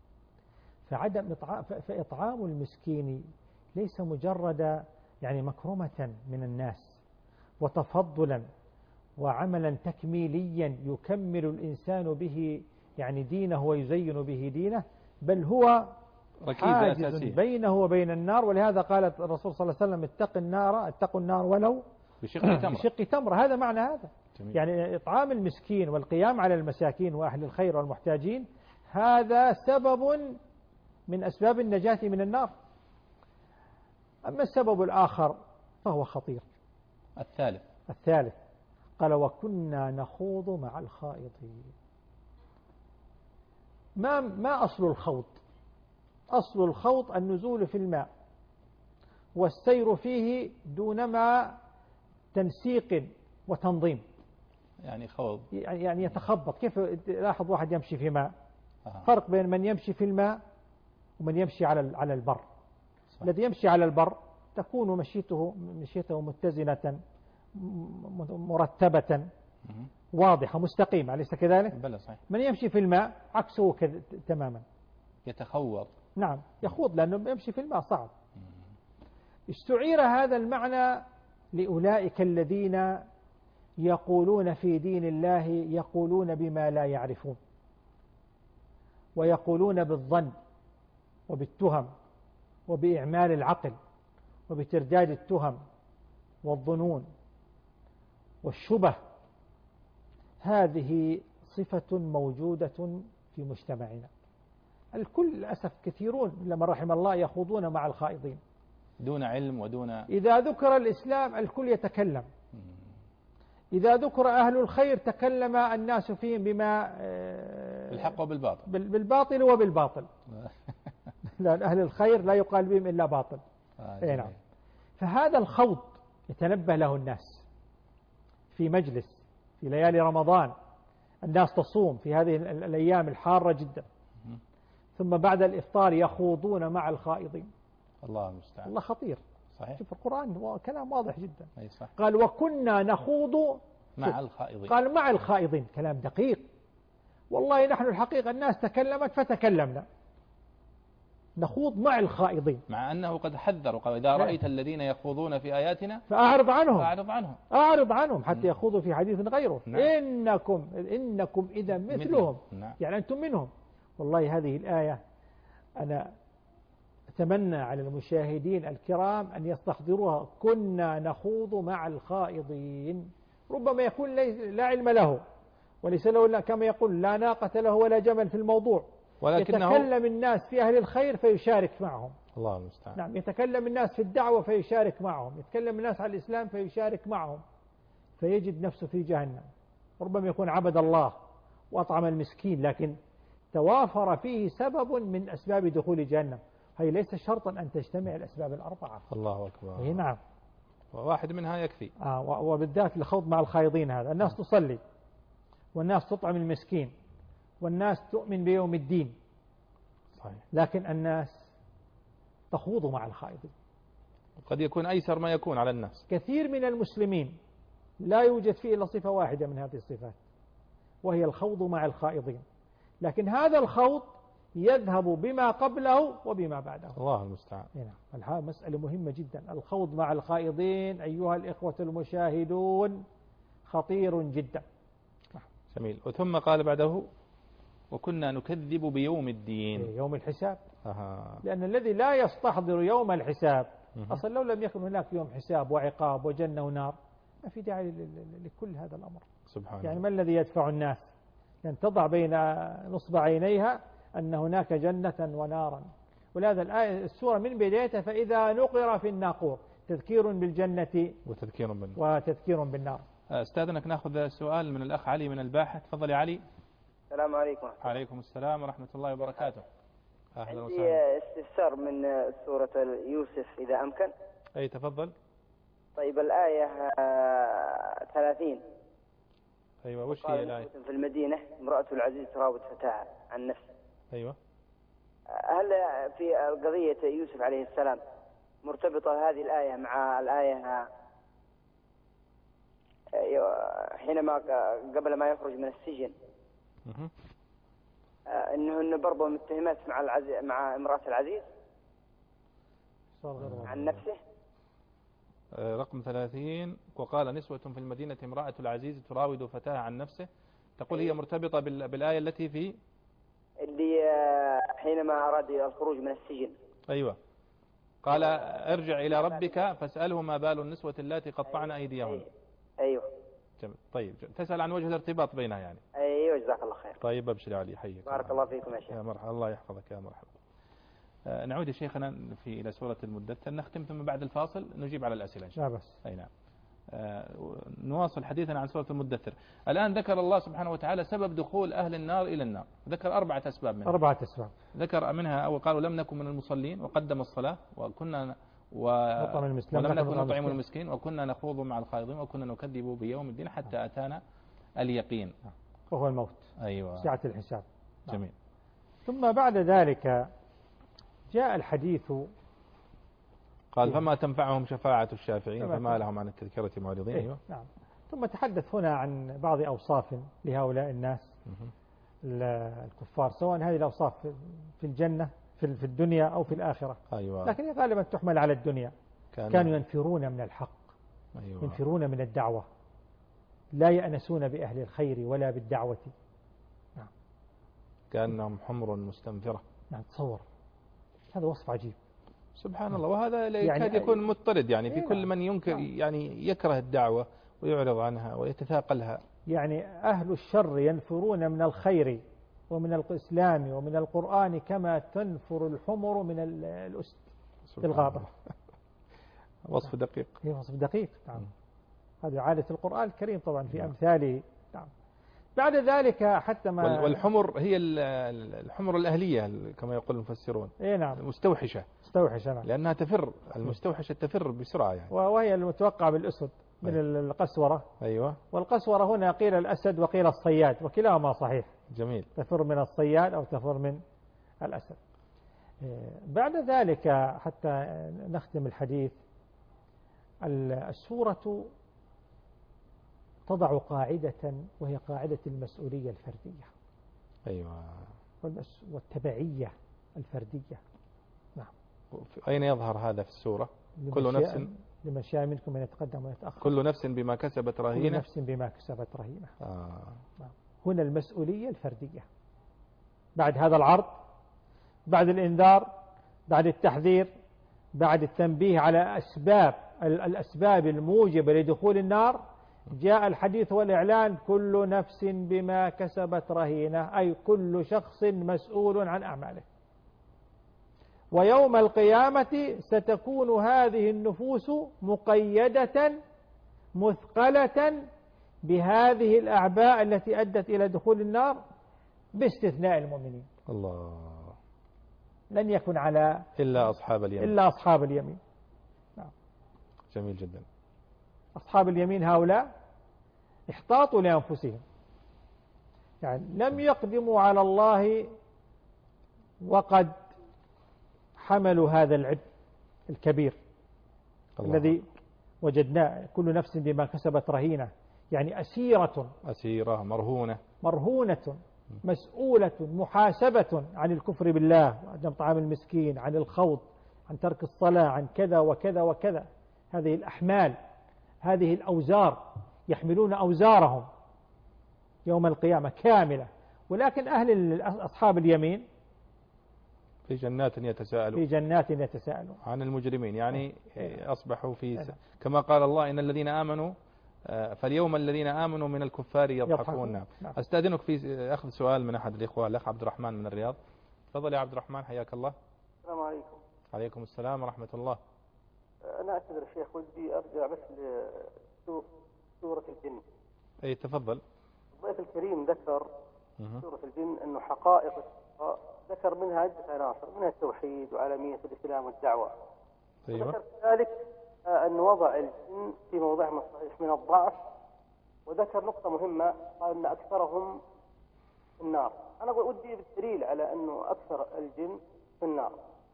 فإطعام المسكين ليس مجرد يعني مكرمة من الناس وتفضلا وعملا تكميليا يكمل الإنسان به يعني دينه ويزين به دينه، بل هو حاجز بينه وبين النار. ولهذا قال الرسول صلى الله عليه وسلم اتقوا النار ولو بشق تمرة. هذا معنى هذا. جميل. يعني إطعام المسكين والقيام على المساكين وأهل الخير والمحتاجين هذا سبب من أسباب النجاة من النار. أما السبب الآخر فهو خطير. الثالث قال وكنا نخوض مع الخائضين. ما أصل الخوض؟ أصل الخوض النزول في الماء والسير فيه دونما تنسيق وتنظيم. يعني خوض يعني يتخبط. كيف لاحظ واحد يمشي في ماء، فرق بين من يمشي في الماء ومن يمشي على البر. الذي يمشي على البر تكون مشيته متزنة مرتبة واضحة مستقيمة، أليس كذلك؟ بلى صحيح. من يمشي في الماء عكسه تماما، يتخوض. نعم، يخوض لأنه يمشي في الماء صعب. استعير هذا المعنى لأولئك الذين يقولون في دين الله يقولون بما لا يعرفون، ويقولون بالظن وبالتهم وبإعمال العقل وبترداد التهم والظنون والشبه. هذه صفة موجودة في مجتمعنا. الكل للأسف كثيرون لما رحم الله يخوضون مع الخائضين دون علم ودون. إذا ذكر الإسلام الكل يتكلم، إذا ذكر أهل الخير تكلم الناس فيهم بما بالحق وبالباطل، بالباطل وبالباطل. لأن أهل الخير لا يقال بهم إلا باطل. نعم. فهذا الخوض يتنبه له الناس في مجلس في ليالي رمضان، الناس تصوم في هذه الأيام الحارة جدا، ثم بعد الإفطار يخوضون مع الخائضين. الله المستعان. الله خطير. صحيح. شوف القرآن كلام واضح جدا. أي صح. قال وكنا نخوض مع الخائضين. قال مع الخائضين، كلام دقيق. والله نحن الحقيقة الناس تكلمت فتكلمنا، نخوض مع الخائضين. مع أنه قد حذر وقال إذا رأيت الذين يخوضون في آياتنا فأعرض عنهم، أعرض عنهم حتى يخوضوا في حديث غيره. نعم. إنكم إذا مثلهم. نعم. يعني أنتم منهم. والله هذه الآية أنا أتمنى على المشاهدين الكرام أن يستحضروها. كنا نخوض مع الخائضين. ربما يكون لا علم له وليس له، كما يقول لا ناقة له ولا جمل في الموضوع، ولكنه يتكلم الناس في أهل الخير فيشارك معهم. الله المستعان. نعم. يتكلم الناس في الدعوة فيشارك معهم، يتكلم الناس على الإسلام فيشارك معهم، فيجد نفسه في جهنم. ربما يكون عبد الله وأطعم المسكين، لكن توافر فيه سبب من أسباب دخول جهنم. هي ليس شرطا أن تجتمع الأسباب الأربعة. الله أكبر. إيه نعم. وواحد منها يكفي. وبالذات الخوض مع الخائضين هذا. الناس تصلي، والناس تطعم المسكين، والناس تؤمن بيوم الدين، صحيح. لكن الناس تخوض مع الخائضين. قد يكون أيسر ما يكون على الناس. كثير من المسلمين لا يوجد فيه إلا صفة واحدة من هذه الصفات، وهي الخوض مع الخائضين، لكن هذا الخوض يذهب بما قبله وبما بعده. الله المستعان. هذه مسألة مهمة جدا. الخوض مع الخائضين أيها الإخوة المشاهدون خطير جدا. جميل. وثم قال بعده وكنا نكذب بيوم الدين، يوم الحساب. لأن الذي لا يستحضر يوم الحساب أصلا لو لم يكن هناك يوم حساب وعقاب وجنة ونار ما في داعي لكل هذا الأمر. سبحان يعني ما الذي يدفع الناس أن تضع بين نصب عينيها أن هناك جنة ونارا؟ ولهذا الآية السورة من بدايتها فإذا نقر في الناقور تذكير بالجنة وتذكير بالنار. استاذنك ناخذ سؤال من الأخ علي من الباحة. تفضل يا علي. السلام عليكم. عليكم السلام ورحمة الله وبركاته. أهلا وسهلا. عندي استفسار من سورة يوسف إذا أمكن. أي تفضل. طيب الآية 30. أيوة وش هي الآية؟ في المدينة امرأة العزيز تراود فتاها عن نفسه. أيوة. هل في قضية يوسف عليه السلام مرتبطة هذه الآية مع الآية حينما قبل ما يخرج من السجن انه برضه متهمات مع امرأة العزيز عن نفسه؟ رقم 30. وقال نسوة في المدينة امرأة العزيز تراود فتاها عن نفسه. تقول هي مرتبطة بالآية التي في اللي حينما أراد الخروج من السجن. أيوة. قال ارجع إلى ربك فاسأله ما بال النسوة اللاتي قطعن أيديهن. أيوة. طيب تسأل عن وجه الارتباط بينها يعني. أيوة جزاك الله خير. طيب أبشر يا علي حيك. بارك الله فيكم يا شيخ. يا مرحبا. الله يحفظك يا مرحبا. نعود يا شيخنا إلى سورة المدثر نختم ثم بعد الفاصل نجيب على الأسئلة إن شاء الله. لا بس. أي نعم. نواصل حديثنا عن سورة المدثر. الآن ذكر الله سبحانه وتعالى سبب دخول أهل النار إلى النار. ذكر 4 أسباب منها. 4 أسباب. ذكر منها أول قالوا لم نكن من المصلين وقدم الصلاة ولم نكن نطعم المسكين وكنا نخوض مع الخائضين وكنا نكذب بيوم الدين حتى أتانا اليقين وهو الموت. أيوة. ساعة الحساب. جميل. ثم بعد ذلك جاء الحديث قال فما تنفعهم شفاعة الشافعين فما لهم عن التذكرة معرضين. أيوة. نعم. ثم تحدث هنا عن بعض أوصاف لهؤلاء الناس الكفار سواء هذه الأوصاف في الجنة في الدنيا أو في الآخرة. أيوة. لكن غالبا تحمل على الدنيا. كانوا ينفرون من الحق. أيوة. ينفرون من الدعوة لا يأنسون بأهل الخير ولا بالدعوة. نعم. كأنهم حمر مستنفرة. نعم. تصور هذا وصف عجيب. سبحان الله. وهذا يكاد يكون مضطرد يعني في كل من ينكر يعني يكره الدعوة ويعرض عنها ويتثاقلها. يعني أهل الشر ينفرون من الخير ومن الإسلام ومن القرآن كما تنفر الحمر من الأسد في الغابة. وصف دقيق. وصف دقيق. نعم. هذه عادة القرآن الكريم طبعا في أمثاله. نعم. بعد ذلك حتى ما والحمر هي الحمر الأهلية كما يقول المفسرون. نعم. المستوحشة. نعم. لأنها تفر. المستوحشة تفر بسرعة يعني. وهي المتوقع بالأسد من القسورة. أيوة. والقسورة هنا قيل الأسد وقيل الصياد وكلاهما صحيح. جميل. تفر من الصياد أو تفر من الأسد. بعد ذلك حتى نختم الحديث السورة تضع قاعدة وهي قاعدة المسؤولية الفردية. أيوة. والتبعية الفردية. أين يظهر هذا في السورة؟ كل نفس لمن شاء منكم من يتقدم ويتأخر. كل نفس بما كسبت رهينة. كل نفس بما كسبت رهينة. هنا المسؤولية الفردية بعد هذا العرض، بعد الإنذار، بعد التحذير، بعد التنبيه على الأسباب الموجبة لدخول النار، جاء الحديث والإعلان كل نفس بما كسبت رهينة، أي كل شخص مسؤول عن أعماله. ويوم القيامة ستكون هذه النفوس مقيدة مثقلة بهذه الأعباء التي أدت إلى دخول النار باستثناء المؤمنين. الله. لن يكن على إلا أصحاب اليمين. إلا أصحاب اليمين. نعم. جميل جدا. أصحاب اليمين هؤلاء احتاطوا لأنفسهم، يعني لم يقدموا على الله وقد حملوا هذا العبء الكبير الذي وجدناه. كل نفس بما كسبت رهينة، يعني أسيرة مرهونة مسؤولة محاسبة عن الكفر بالله، وعدم طعام المسكين، عن الخوض، عن ترك الصلاة، عن كذا وكذا وكذا. هذه الأحمال، هذه الأوزار، يحملون أوزارهم يوم القيامة كاملة. ولكن أصحاب اليمين في جنات يتساءلون عن المجرمين، يعني أصبحوا في كما قال الله إن الذين آمنوا فاليوم الذين آمنوا من الكفار يضحكون. نعم. أستأذنك في أخذ سؤال من أحد الإخوة، الأخ عبد الرحمن من الرياض. تفضل يا عبد الرحمن، حياك الله. السلام عليكم. عليكم السلام ورحمة الله. أنا أعتذر الشيخ، ودي أرجع بس لسورة الجن. أي تفضل. الضيف الكريم ذكر سورة الجن أنه حقائق ذكر منها عدة عناصر، منها التوحيد وعالمية الإسلام والدعوة. وذكر كذلك أن وضع الجن في موضعهم الصحيح من الضعف، وذكر نقطة مهمة قال أن أكثرهم في النار. أنا ودي بالدليل على أنه أكثر الجن في النار.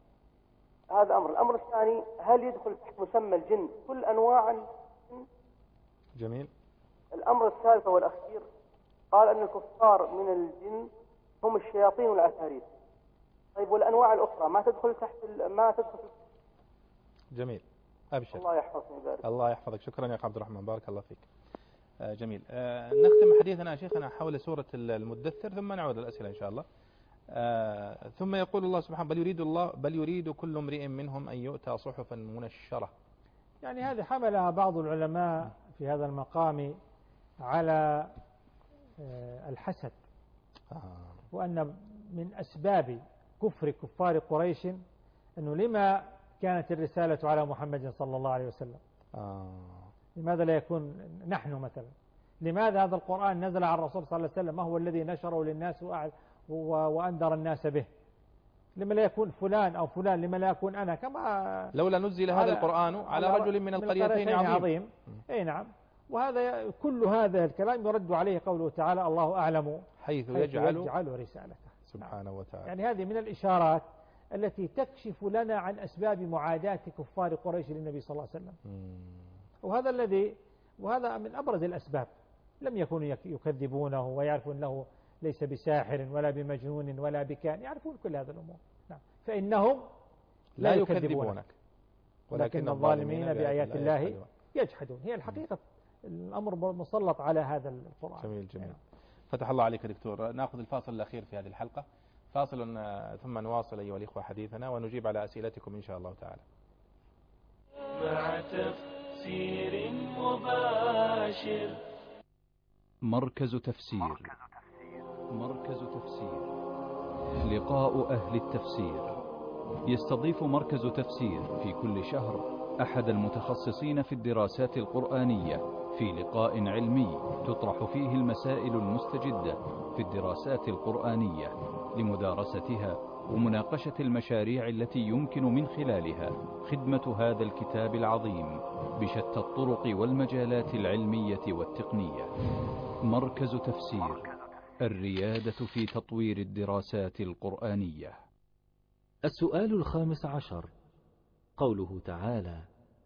هذا أمر. الأمر الثاني، هل يدخل تحت مسمى الجن كل أنواع الجن؟ جميل. الأمر الثالث والأخير قال أن الكفار من الجن هم الشياطين والعفاريت. طيب والأنواع الأخرى ما تدخل جميل. أبشر. الله يحفظك ويبارك. الله يحفظك. شكرا يا عبد الرحمن، بارك الله فيك. جميل. نختم حديثنا شيخنا حول سورة المدثر ثم نعود للأسئلة إن شاء الله. ثم يقول الله سبحانه بل يريد كل امرئ منهم أن يؤتى صحفا منشرة. يعني هذه حملها بعض العلماء في هذا المقام على الحسد، وأن من أسباب كفار قريش أنه لما كانت الرسالة على محمد صلى الله عليه وسلم، لماذا لا يكون نحن مثلا؟ لماذا هذا القرآن نزل على الرسول صلى الله عليه وسلم، ما هو الذي نشره للناس وأنذر الناس به؟ لما لا يكون فلان أو فلان، لما لا يكون أنا؟ كما لولا نزل هذا القرآن على رجل من القريتين عظيم. أي نعم. وهذا كل هذا الكلام يرد عليه قوله تعالى الله أعلم حيث يجعل رسالته سبحانه وتعالى. يعني هذه من الإشارات التي تكشف لنا عن أسباب معاداة كفار قريش للنبي صلى الله عليه وسلم. وهذا من أبرز الأسباب. لم يكونوا يكذبونه ويعرفون له ليس بساحر ولا بمجنون ولا بكاهن، يعرفون كل هذه الأمور. فإنهم لا يكذبونك ولكن الظالمين بآيات الله يجحدون. هي الحقيقة الأمر مسلط على هذا القرآن. جميل. فتح الله عليك دكتور. نأخذ الفاصل الأخير في هذه الحلقة، فاصل ثم نواصل أيها الإخوة حديثنا ونجيب على أسئلتكم إن شاء الله تعالى. مع تفسير مباشر. مركز تفسير. لقاء أهل التفسير. يستضيف مركز تفسير في كل شهر أحد المتخصصين في الدراسات القرآنية في لقاء علمي تطرح فيه المسائل المستجدة في الدراسات القرآنية لمدارستها ومناقشة المشاريع التي يمكن من خلالها خدمة هذا الكتاب العظيم بشتى الطرق والمجالات العلمية والتقنية. مركز تفسير، الريادة في تطوير الدراسات القرآنية. السؤال 15، قوله تعالى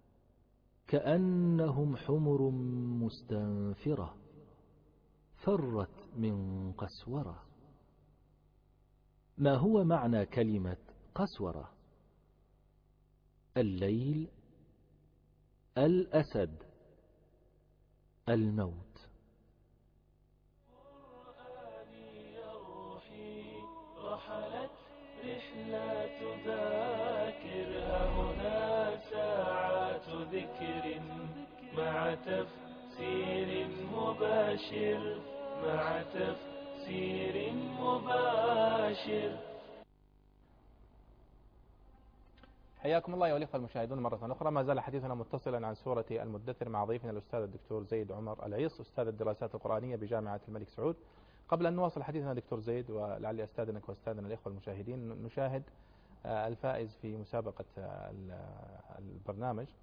كأنهم حمر مستنفرة فرت من قسورة. ما هو معنى كلمة قسورة؟ الليل، الأسد، الموت. رحلت رحلات ذاكر، هنا ساعات ذكر مع تفسير مباشر، مع تفسير مباشر. حياكم الله أيها الأخوة المشاهدون مرة أخرى. ما زال حديثنا متصلا عن سورة المدثر مع ضيفنا الأستاذ الدكتور زيد عمر العيص، أستاذ الدراسات القرآنية بجامعة الملك سعود. قبل أن نواصل حديثنا دكتور زيد، ولعلي أستاذنك وأستاذنا الأخوة المشاهدين، نشاهد الفائز في مسابقة البرنامج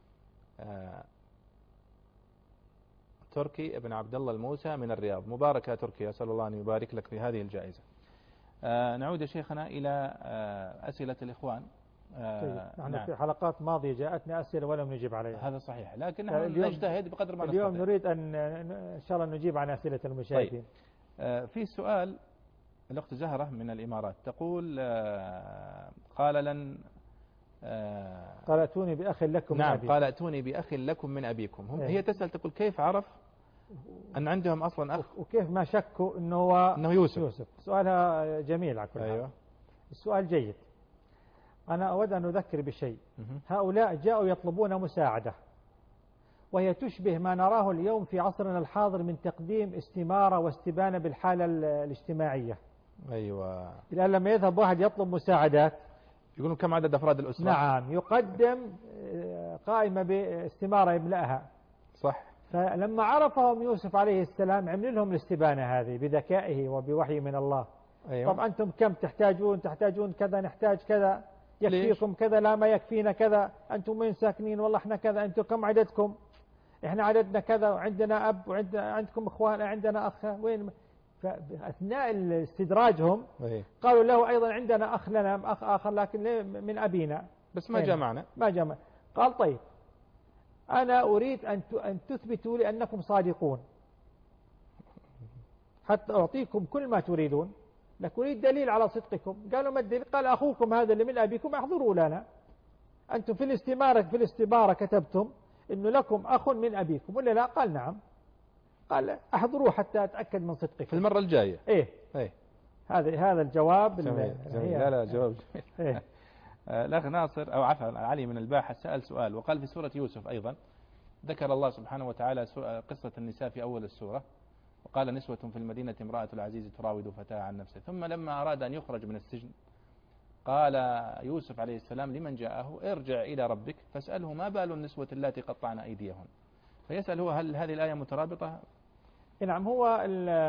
تركي ابن عبد الله الموسى من الرياض. مبارك يا تركي، أسأل الله أن يبارك لك في هذه الجائزة. نعود يا شيخنا إلى أسئلة الإخوان. نحن في حلقات ماضية جاءتنا أسئلة ولم نجيب عليها. هذا صحيح، لكن نحن نجتهد بقدر ما اليوم نستطيع. نريد إن شاء الله نجيب عن أسئلة المشاهدين. في سؤال الأخت زهرة من الإمارات تقول قال لن قال اتوني بأخ لكم من أبيكم. نعم، قال اتوني بأخ لكم من أبيكم. هي تسأل تقول كيف عرف أن عندهم أصلا أخ، وكيف ما شكوا أنه يوسف. سؤالها جميل على كل حال. أيوة. السؤال جيد. أنا أود أن أذكر بشيء. هؤلاء جاءوا يطلبون مساعدة، وهي تشبه ما نراه اليوم في عصرنا الحاضر من تقديم استمارة واستبانة بالحالة الاجتماعية. أيوة. الآن لما يذهب واحد يطلب مساعدات يقولون كم عدد أفراد الأسرة. نعم، يقدم قائمة باستمارة يملأها. صح. فلما عرفهم يوسف عليه السلام عمل لهم الاستبانة هذه بذكائه وبوحي من الله. أيوة. طب أنتم كم تحتاجون كذا، نحتاج كذا، يكفيكم كذا، لا ما يكفينا كذا، أنتم وين ساكنين، والله احنا كذا، أنتم كم عددكم، احنا عددنا كذا، وعندنا أب، وعندكم إخوان، عندنا أخ، وين. فأثناء استدراجهم قالوا له أيضا عندنا أخ لنا، أخ آخر لكن من أبينا بس ما جاء معنا. ما جاء معنا. قال طيب أنا أريد أن تثبتوا لي أنكم صادقون حتى أعطيكم كل ما تريدون، لكن أريد دليل على صدقكم. قالوا ما الدليل؟ قال أخوكم هذا اللي من أبيكم احضروا لنا. أنتم في الاستمارة كتبتم إنه لكم أخ من أبيكم ولا لا؟ قال نعم. قال احضروه حتى أتأكد من صدقكم في المرة الجاية. إيه. هذا الجواب. جميل. لا جواب جميل. إيه. الأخ ناصر أو عفوا علي من الباحث سأل سؤال وقال في سورة يوسف أيضا ذكر الله سبحانه وتعالى قصة النساء في أول السورة، وقال نسوة في المدينة امرأة العزيز تراود فتاة عن نفسه، ثم لما أراد أن يخرج من السجن قال يوسف عليه السلام لمن جاءه ارجع إلى ربك فاسأله ما بال النسوة اللاتي قطعن أيديهن. فيسأل هو هل هذه الآية مترابطة؟ نعم، هو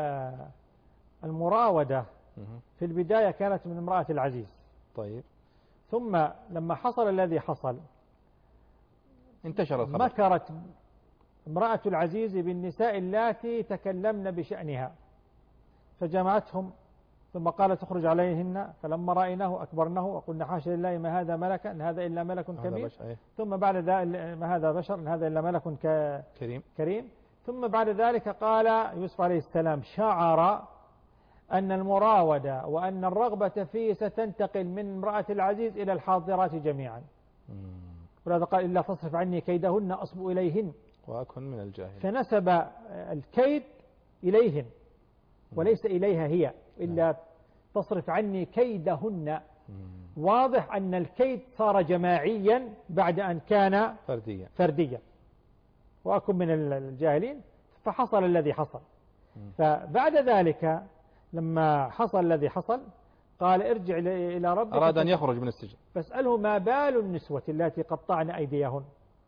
المراودة في البداية كانت من امرأة العزيز. طيب. ثم لما حصل الذي حصل انتشر الخبر. مكرت امرأة العزيز بالنساء اللاتي تكلمن بشأنها فجمعتهم، ثم قالت اخرج عليهن، فلما رأيناه أكبرناه وقلنا حاشا لله ما هذا ملكا إن هذا إلا ملك كبير، ثم بعد ذلك ما هذا بشر إن هذا إلا ملك كريم. ثم بعد ذلك قال يوسف عليه السلام شعر أن المراودة وأن الرغبة فيه ستنتقل من امرأة العزيز إلى الحاضرات جميعا، ولهذا قال إلا تصرف عني كيدهن أصب إليهن وأكن من الجاهلين. فنسب الكيد إليهن وليس إليها هي، إلا تصرف عني كيدهن. واضح أن الكيد صار جماعيا بعد أن كان فرديا وأكن من الجاهلين، فحصل الذي حصل. فبعد ذلك لما حصل الذي حصل قال ارجع إلى ربك، أراد أن يخرج من السجن فاسأله ما بال النسوة التي قطعن أيديهن،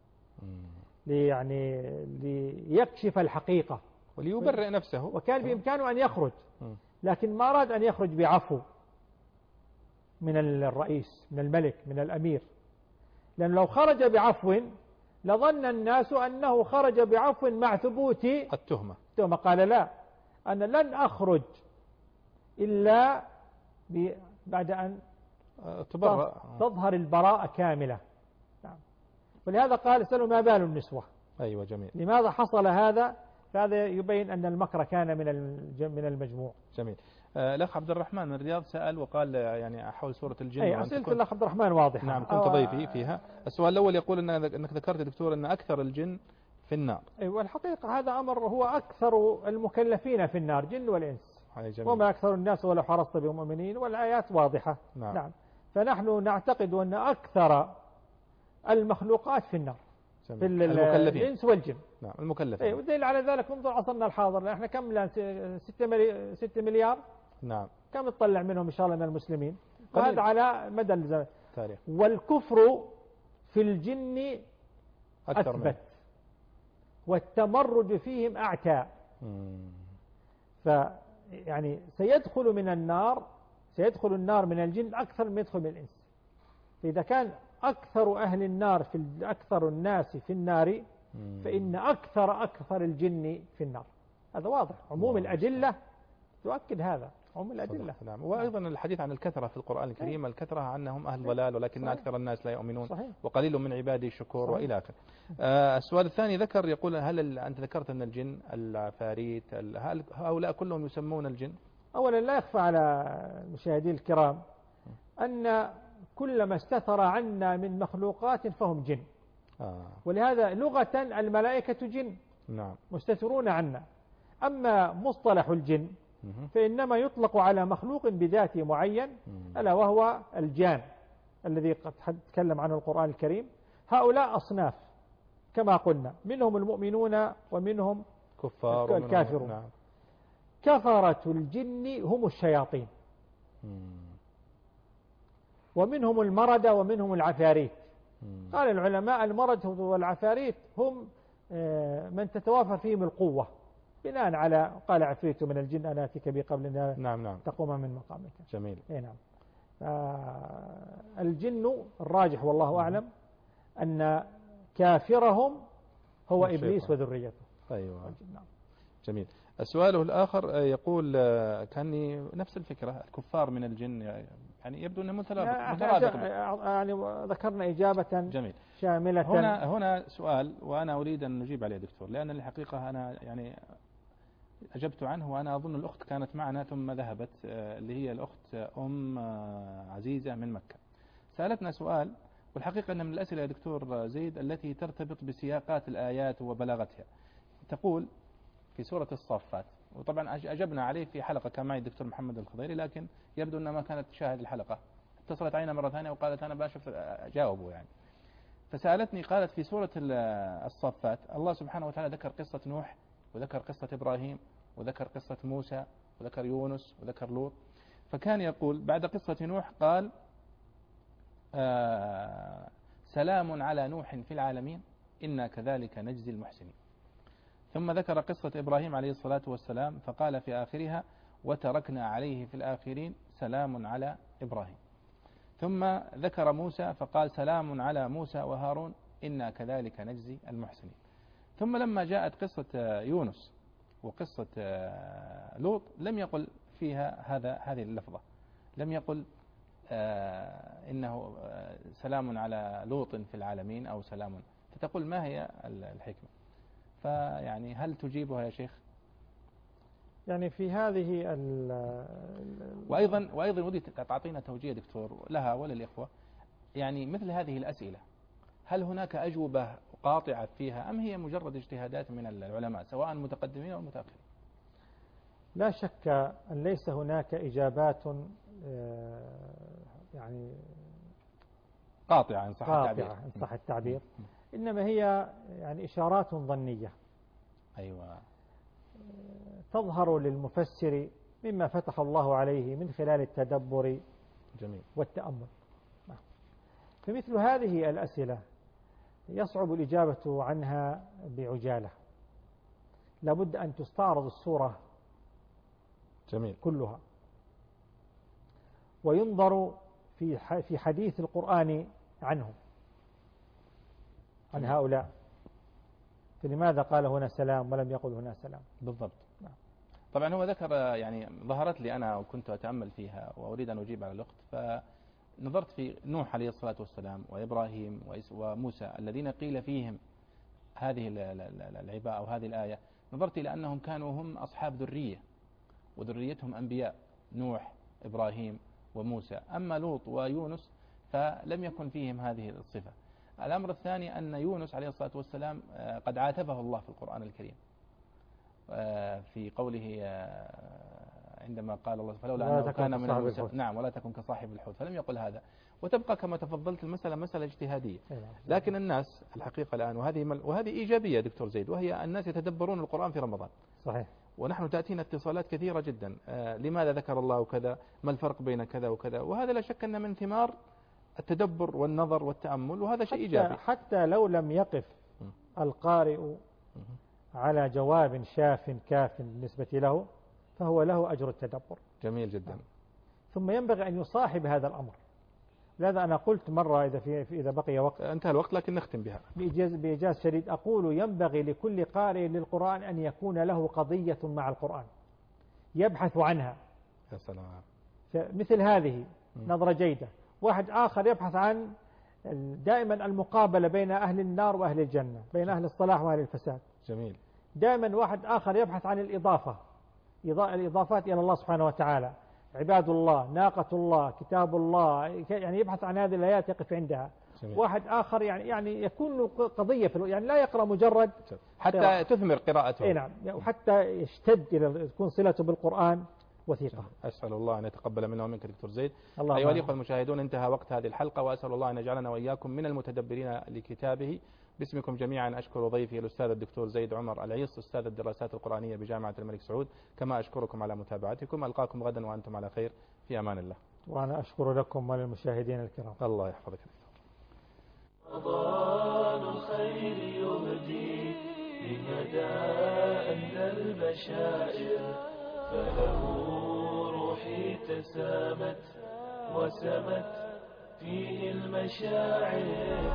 ليكشف الحقيقة وليبرئ نفسه، وكان بإمكانه أن يخرج، لكن ما أراد أن يخرج بعفو من الرئيس، من الملك، من الأمير، لأن لو خرج بعفو لظن الناس أنه خرج بعفو مع ثبوت التهمة. قال لا، أنا لن أخرج إلا بعد أن تظهر البراءة كاملة. نعم. ولهذا قال اسألوا ما بال النسوة. أيوة جميل. لماذا حصل هذا؟ فهذا يبين أن المكر كان من المجموع. جميل. الأخ عبد الرحمن من الرياض سأل وقال يعني حول سورة الجن. أسئلة الأخ عبد الرحمن واضحة. نعم كنت ضيفي فيها. السؤال الأول يقول أنك ذكرت يا دكتور أن أكثر الجن في النار. والحقيقة هذا أمر هو أكثر المكلفين في النار جن والإنس، وما أكثر الناس ولو حرصت بمؤمنين، والآيات واضحة. نعم. فنحن نعتقد أن أكثر المخلوقات في النار في الإنس والجن. نعم المكلفين. والدليل على ذلك انظر عصرنا الحاضر، احنا كم الآن 6 مليار. نعم. كم تطلع منهم إن شاء الله من المسلمين، وهذا على مدى التاريخ. والكفر في الجن أثبت والتمرد فيهم أعتى. فيعني سيدخل النار من الجن أكثر من يدخل من الإنس. فإذا كان أكثر أهل النار أكثر الناس في النار، فإن أكثر الجن في النار. هذا واضح، عموم الأدلة تؤكد هذا، عموم الأدلة. نعم. وأيضا الحديث عن الكثرة في القرآن الكريم، الكثرة عنهم أهل ضلال ولكن أكثر الناس لا يؤمنون. وقليل من عبادي الشكور وإلى آخره. السؤال الثاني ذكر يقول هل أنت ذكرت أن الجن العفاريت هل هؤلاء كلهم يسمون الجن؟ أولا لا يخفى على المشاهدين الكرام أن كل ما استتر عنا من مخلوقات فهم جن. ولهذا لغة الملائكة جن. نعم. مستترون عنا. أما مصطلح الجن فإنما يطلق على مخلوق بذاته معين، ألا وهو الجان الذي قد تكلم عنه القرآن الكريم. هؤلاء أصناف كما قلنا، منهم المؤمنون ومنهم كفار الكافرون. نعم. كفرة الجن هم الشياطين، ومنهم المرد ومنهم العفاريت. قال العلماء المرد والعفاريت هم من تتوافر فيهم القوة، بناء على قال عفريت من الجن أنا أتيك به قبل أن تقوم من مقامك. جميل. نعم. الجن الراجح والله أعلم أن كافرهم هو إبليس وذريته. أيوة. جميل. السؤال الآخر يقول كأني نفس الفكرة، الكفار من الجن يعني يبدو أنه مترابط. يعني ذكرنا إجابة جميل شاملة. هنا سؤال وأنا أريد أن نجيب عليه دكتور، لأن الحقيقة أنا يعني أجبت عنه، وأنا أظن الأخت كانت معنا ثم ذهبت، اللي هي الأخت عزيزة من مكة. سألتنا سؤال، والحقيقة أن من الأسئلة يا دكتور زيد التي ترتبط بسياقات الآيات وبلاغتها. تقول في سورة الصافات، وطبعا أجبنا عليه في حلقة كان معي الدكتور محمد الخضيري، لكن يبدو أنها ما كانت تشاهد الحلقة، اتصلت علينا مرة ثانية وقالت أنا بشوف أجاوبه يعني. فسألتني قالت في سورة الصافات الله سبحانه وتعالى ذكر قصة نوح، وذكر قصة إبراهيم، وذكر قصة موسى، وذكر يونس، وذكر لوط. فكان يقول بعد قصة نوح قال سلام على نوح في العالمين إنا كذلك نجزي المحسنين. ثم ذكر قصة إبراهيم عليه الصلاة والسلام فقال في آخرها وتركنا عليه في الآخرين سلام على إبراهيم. ثم ذكر موسى فقال سلام على موسى وهارون إنا كذلك نجزي المحسنين. ثم لما جاءت قصة يونس وقصة لوط لم يقل فيها هذه اللفظة، لم يقل إنه سلام على لوط في العالمين أو سلام، فتقول ما هي الحكمة؟ فيعني هل تجيبها يا شيخ؟ يعني في هذه وأيضا ودي تعطينا توجيه دكتور لها وللإخوة، يعني مثل هذه الأسئلة هل هناك أجوبة قاطعة فيها أم هي مجرد اجتهادات من العلماء سواء المتقدمين أو المتأخرين؟ لا شك أن ليس هناك إجابات يعني قاطعة إن صح التعبير، إنما هي يعني إشارات ظنية. أيوة. تظهر للمفسر مما فتح الله عليه من خلال التدبر والتأمل. فمثل هذه الأسئلة يصعب الإجابة عنها بعجالة، لابد أن تستعرض الصورة كلها، وينظر في حديث القرآن عنهم عن هؤلاء، فلماذا قال هنا سلام ولم يقل هنا سلام؟ بالضبط. طبعا هو ذكر يعني ظهرت لي أنا وكنت أتأمل فيها وأريد أن أجيب على الأخت، فنظرت في نوح عليه الصلاة والسلام وإبراهيم وموسى الذين قيل فيهم هذه العبارة أو هذه الآية، نظرت إلى أنهم كانوا هم أصحاب ذرية وذريتهم أنبياء، نوح إبراهيم وموسى. أما لوط ويونس فلم يكن فيهم هذه الصفة. الأمر الثاني أن يونس عليه الصلاة والسلام قد عاتبه الله في القرآن الكريم في قوله عندما قال الله فلولا أنه كان من المسبحين، نعم، ولا تكن كصاحب الحوت، فلم يقل هذا. وتبقى كما تفضلت المسألة مسألة اجتهادية، لكن الناس الحقيقة الآن وهذه إيجابية دكتور زيد، وهي الناس يتدبرون القرآن في رمضان. صحيح. ونحن تأتينا اتصالات كثيرة جدا، لماذا ذكر الله كذا، ما الفرق بين كذا وكذا، وهذا لا شك أن من ثمار التدبر والنظر والتأمل، وهذا شيء إيجابي. حتى لو لم يقف القارئ على جواب شاف كاف بالنسبة له فهو له أجر التدبر. جميل جدا. ثم ينبغي أن يصاحب هذا الأمر. لذا أنا قلت مرة إذا بقي وقت، انتهى الوقت لكن نختم بها بإيجاز شديد، أقول ينبغي لكل قارئ للقرآن أن يكون له قضية مع القرآن يبحث عنها. يا سلام. مثل هذه نظرة جيدة. واحد آخر يبحث عن دائما المقابلة بين أهل النار وأهل الجنة، بين أهل الصلاح وأهل الفساد. جميل. دائما واحد آخر يبحث عن الإضافات إلى الله سبحانه وتعالى، عباد الله، ناقة الله، كتاب الله، يعني يبحث عن هذه الآيات يقف عندها. جميل. واحد آخر يعني يكون له قضية يعني لا يقرأ مجرد حتى تثمر قراءته. نعم، وحتى يشتد إلى تكون صلته بالقرآن وثيقة. أسأل الله أن يتقبل منا ومنك دكتور زيد. أيها الأخوة المشاهدون، انتهى وقت هذه الحلقة، وأسأل الله أن يجعلنا وإياكم من المتدبرين لكتابه. باسمكم جميعا أشكر ضيفي الأستاذ الدكتور زيد عمر العيص، أستاذ الدراسات القرآنية بجامعة الملك سعود، كما أشكركم على متابعتكم. ألقاكم غدا وأنتم على خير، في أمان الله. وأنا أشكر لكم وللمشاهدين الكرام. الله يحفظك. رمضان الخير يهدي لندى أن البشائر، فله روحي تسامت وسمت فيه المشاعر،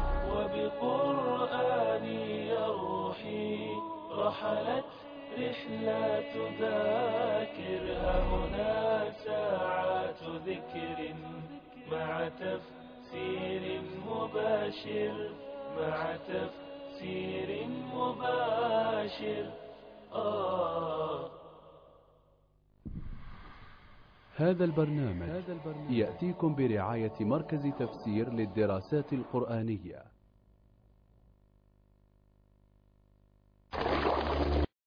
وبقرآني روحي رحلت رحلات ذاكر. هنا ساعات ذكر مع تفسير مباشر، مع تفسير مباشر. هذا البرنامج يأتيكم برعاية مركز تفسير للدراسات القرآنية.